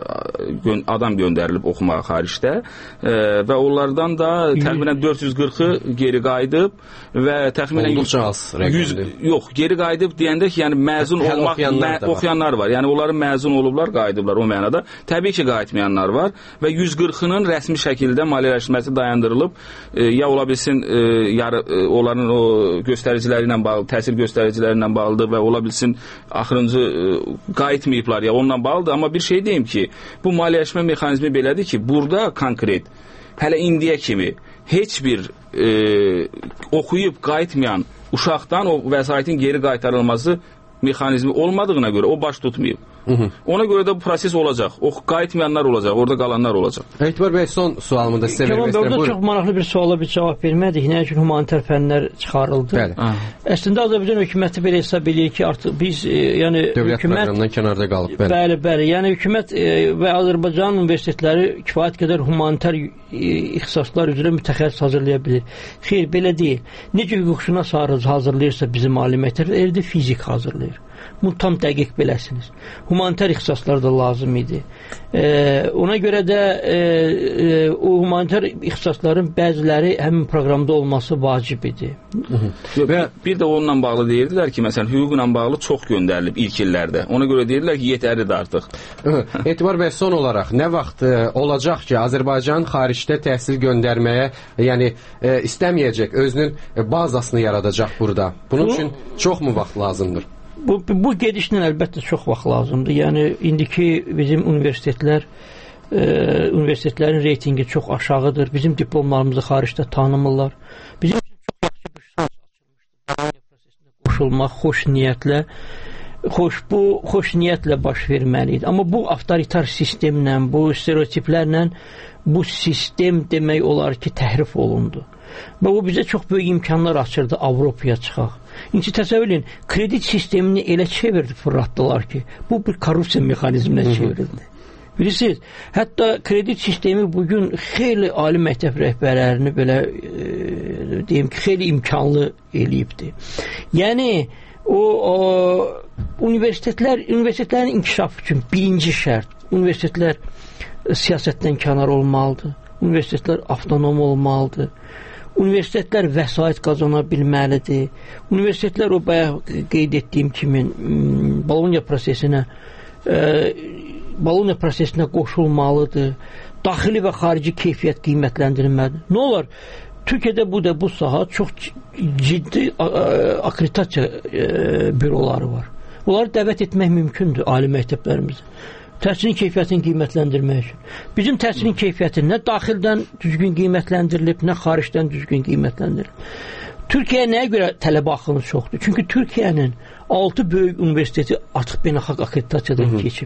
e, adam göndərilib oxumağa xaricdə e, və onlardan da təxminən dörd yüz qırxı geri qayıdıb və təxminən olduqca az rəqəmdir. Yox, geri qayıdıb deyəndə ki, yəni məzun olmaq Mə, oxuyanlar var. Yəni onların məzun olublar, qayıdıblar o mənada. Təbii ki, qayıtmayanlar var və yüz qırxının rəsmi şəkildə maliyyələşməsi dayandırılıb. E, ya ola bilsin e, yarı, e, onların o göstəriciləri ilə bağlı, təsir göstəriciləri ilə bağlıdır və ola bilsin axırıncı e, qayıtmayıblar ya onunla bağlıdır. Amma bir şey deyim ki, bu maliyyələşmə mexanizmi belədir ki, burada konkret hələ indiyə kimi heç bir e, oxuyub qayıtmayan uşaqdan o vəsaitin geri qaytarılması mexanizmi olmadığına görə o baş tutmayıb. Hı -hı. Ona görə də bu proses olacaq. O qayıtmayanlar olacaq, orada qalanlar olacaq. Etibar bəy, son sualımı da sizə vermək istəyirəm. Orada çox maraqlı bir suala bir cavab vermədik. Nə üçün humanitar fənlər çıxarıldı? Bəli. Əslində Azərbaycan hökuməti belə hesab edir ki, artıq biz e, yəni dövlət hökumət proqramından kənarda qalıb. Bəli, bəli. bəli. Yəni hökumət e, və Azərbaycan universitetləri kifayət qədər humanitar e, ixtisaslar üzrə mütəxəssis hazırlaya bilir. Xeyr, belə deyil. Necə hüquqşünas hazırlayırsa bizim ali məktəb, eldə fizik hazırlayır. Bunu tam dəqiq biləsiniz. Humanitar ixtisaslar da lazım idi. E, ona görə də e, e, o humanitar ixtisasların bəziləri həmin proqramda olması vacib idi. Yox, və bir də onunla bağlı deyirdilər ki, məsələn, hüquqla bağlı çox göndərilib ilk illərdə. Ona görə deyirdilər ki, yetərlidir artıq. Etibar bəy, son olaraq nə vaxt e, olacaq ki, Azərbaycan xaricdə təhsil göndərməyə, yəni e, istəməyəcək, özünün e, bazasını yaradacaq burada. Bunun üçün çox mu vaxt lazımdır? Bu, bu gedişlə əlbəttə çox vaxt lazımdır. Yəni, indiki bizim universitetlər, e, universitetlərin reytingi çox aşağıdır. Bizim diplomlarımızı xaricdə tanımırlar. Bizim üçün çox yaxşı bir şans açılmışdır. Qoşulmaq xoş niyyətlə, xoş, bu xoş niyyətlə baş verməlidir. Amma bu avtoritar sistemlə, bu stereotiplərlə bu sistem demək olar ki, təhrif olundu. Və bu bizə çox böyük imkanlar açırdı Avropaya çıxaq. İnci təsəvvür edin, kredit sistemini elə çevirdi, fırlatdılar ki, bu bir korrupsiya mexanizminə çevrildi. Bilirsiniz, hətta kredit sistemi bugün xeyli ali məktəb rəhbərlərini belə e, deyim ki, xeyli imkanlı eləyibdir. Yəni o, o universitetlər, universitetlərin inkişafı üçün birinci şərt, universitetlər siyasətdən kənar olmalıdır. Universitetlər avtonom olmalıdır. Universitetlər vəsait qazana bilməlidir. Universitetlər o bayaq qeyd etdiyim kimi Bologna prosesinə e, Bologna prosesinə qoşulmalıdır. Daxili və xarici keyfiyyət qiymətləndirilməlidir. Nə olar? Türkiyədə bu da bu saha çox ciddi akreditasiya e, büroları var. Onları dəvət etmək mümkündür ali məktəblərimizə. Təhsilin keyfiyyətini qiymətləndirmək üçün. Bizim təhsilin keyfiyyəti nə daxildən düzgün qiymətləndirilib, nə xaricdən düzgün qiymətləndirilib. Türkiyəyə nəyə görə tələbə axını çoxdur? Çünki Türkiyənin altı böyük universiteti artıq beynəlxalq akreditasiyadan keçib.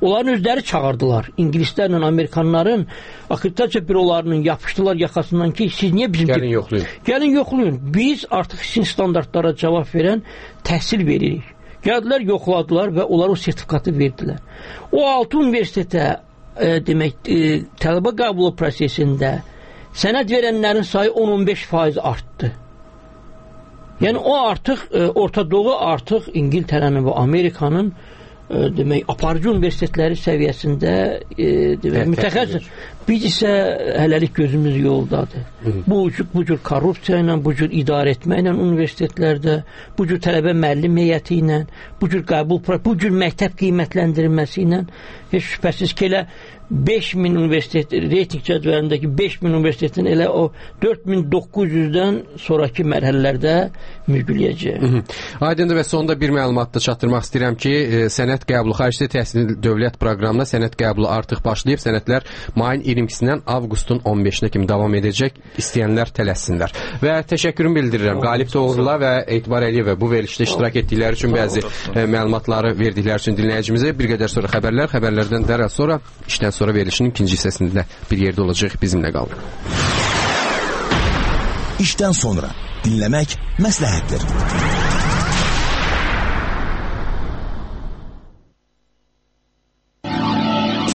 Onların özləri çağırdılar. İngilislərlə Amerikanların akkreditasiya bürolarının yapışdılar yaxasından ki, siz niyə bizim... Gəlin yoxlayın. Gəlin yoxlayın. Biz artıq sizin standartlara cavab verən təhsil veririk. Gəldilər, yoxladılar və onlar o sertifikatı verdilər. O altı universitetə e, demək, e, tələbə qəbulu prosesində sənəd verənlərin sayı on on beş faiz artdı. Yəni o artıq, e, Orta Doğu artıq İngiltərənin və Amerikanın e, demək, aparıcı universitetləri səviyyəsində e, demək, mütəxəssis. Biz isə hələlik gözümüz yoldadır. Hı. Bu, bu cür korrupsiya ilə, bu cür idarə etmə ilə universitetlərdə, bu cür tələbə müəllim heyəti ilə, bu cür qəbul, bu cür məktəb qiymətləndirilməsi ilə heç şübhəsiz ki, elə beş min universitet, reyting cədvəlindəki beş min universitetin elə o dörd min doqquz yüzdən sonraki mərhələlərdə mürgüləyəcək. Aydındır və sonunda bir məlumat da çatdırmaq istəyirəm ki, e, sənəd qəbulu, xarici təhsil dövlət proqramına sənəd qəbulu artıq başlayıb, sənədlər mayın iyirmi ikisindən avqustun on beşinə kimi davam edəcək, istəyənlər tələssinlər. Və təşəkkürümü bildirirəm Qalib Toğrula və Etibar Əliyevə bu verilişdə iştirak etdikləri üçün, bəzi e, məlumatları verdikləri üçün dinləyicimizə. Bir qədər sonra xəbərlər, xəbərlərdən dərhal sonra işdən sonra verilişin ikinci hissəsində bir yerdə olacaq, bizimlə qalın. İşdən sonra dinləmək məsləhətdir.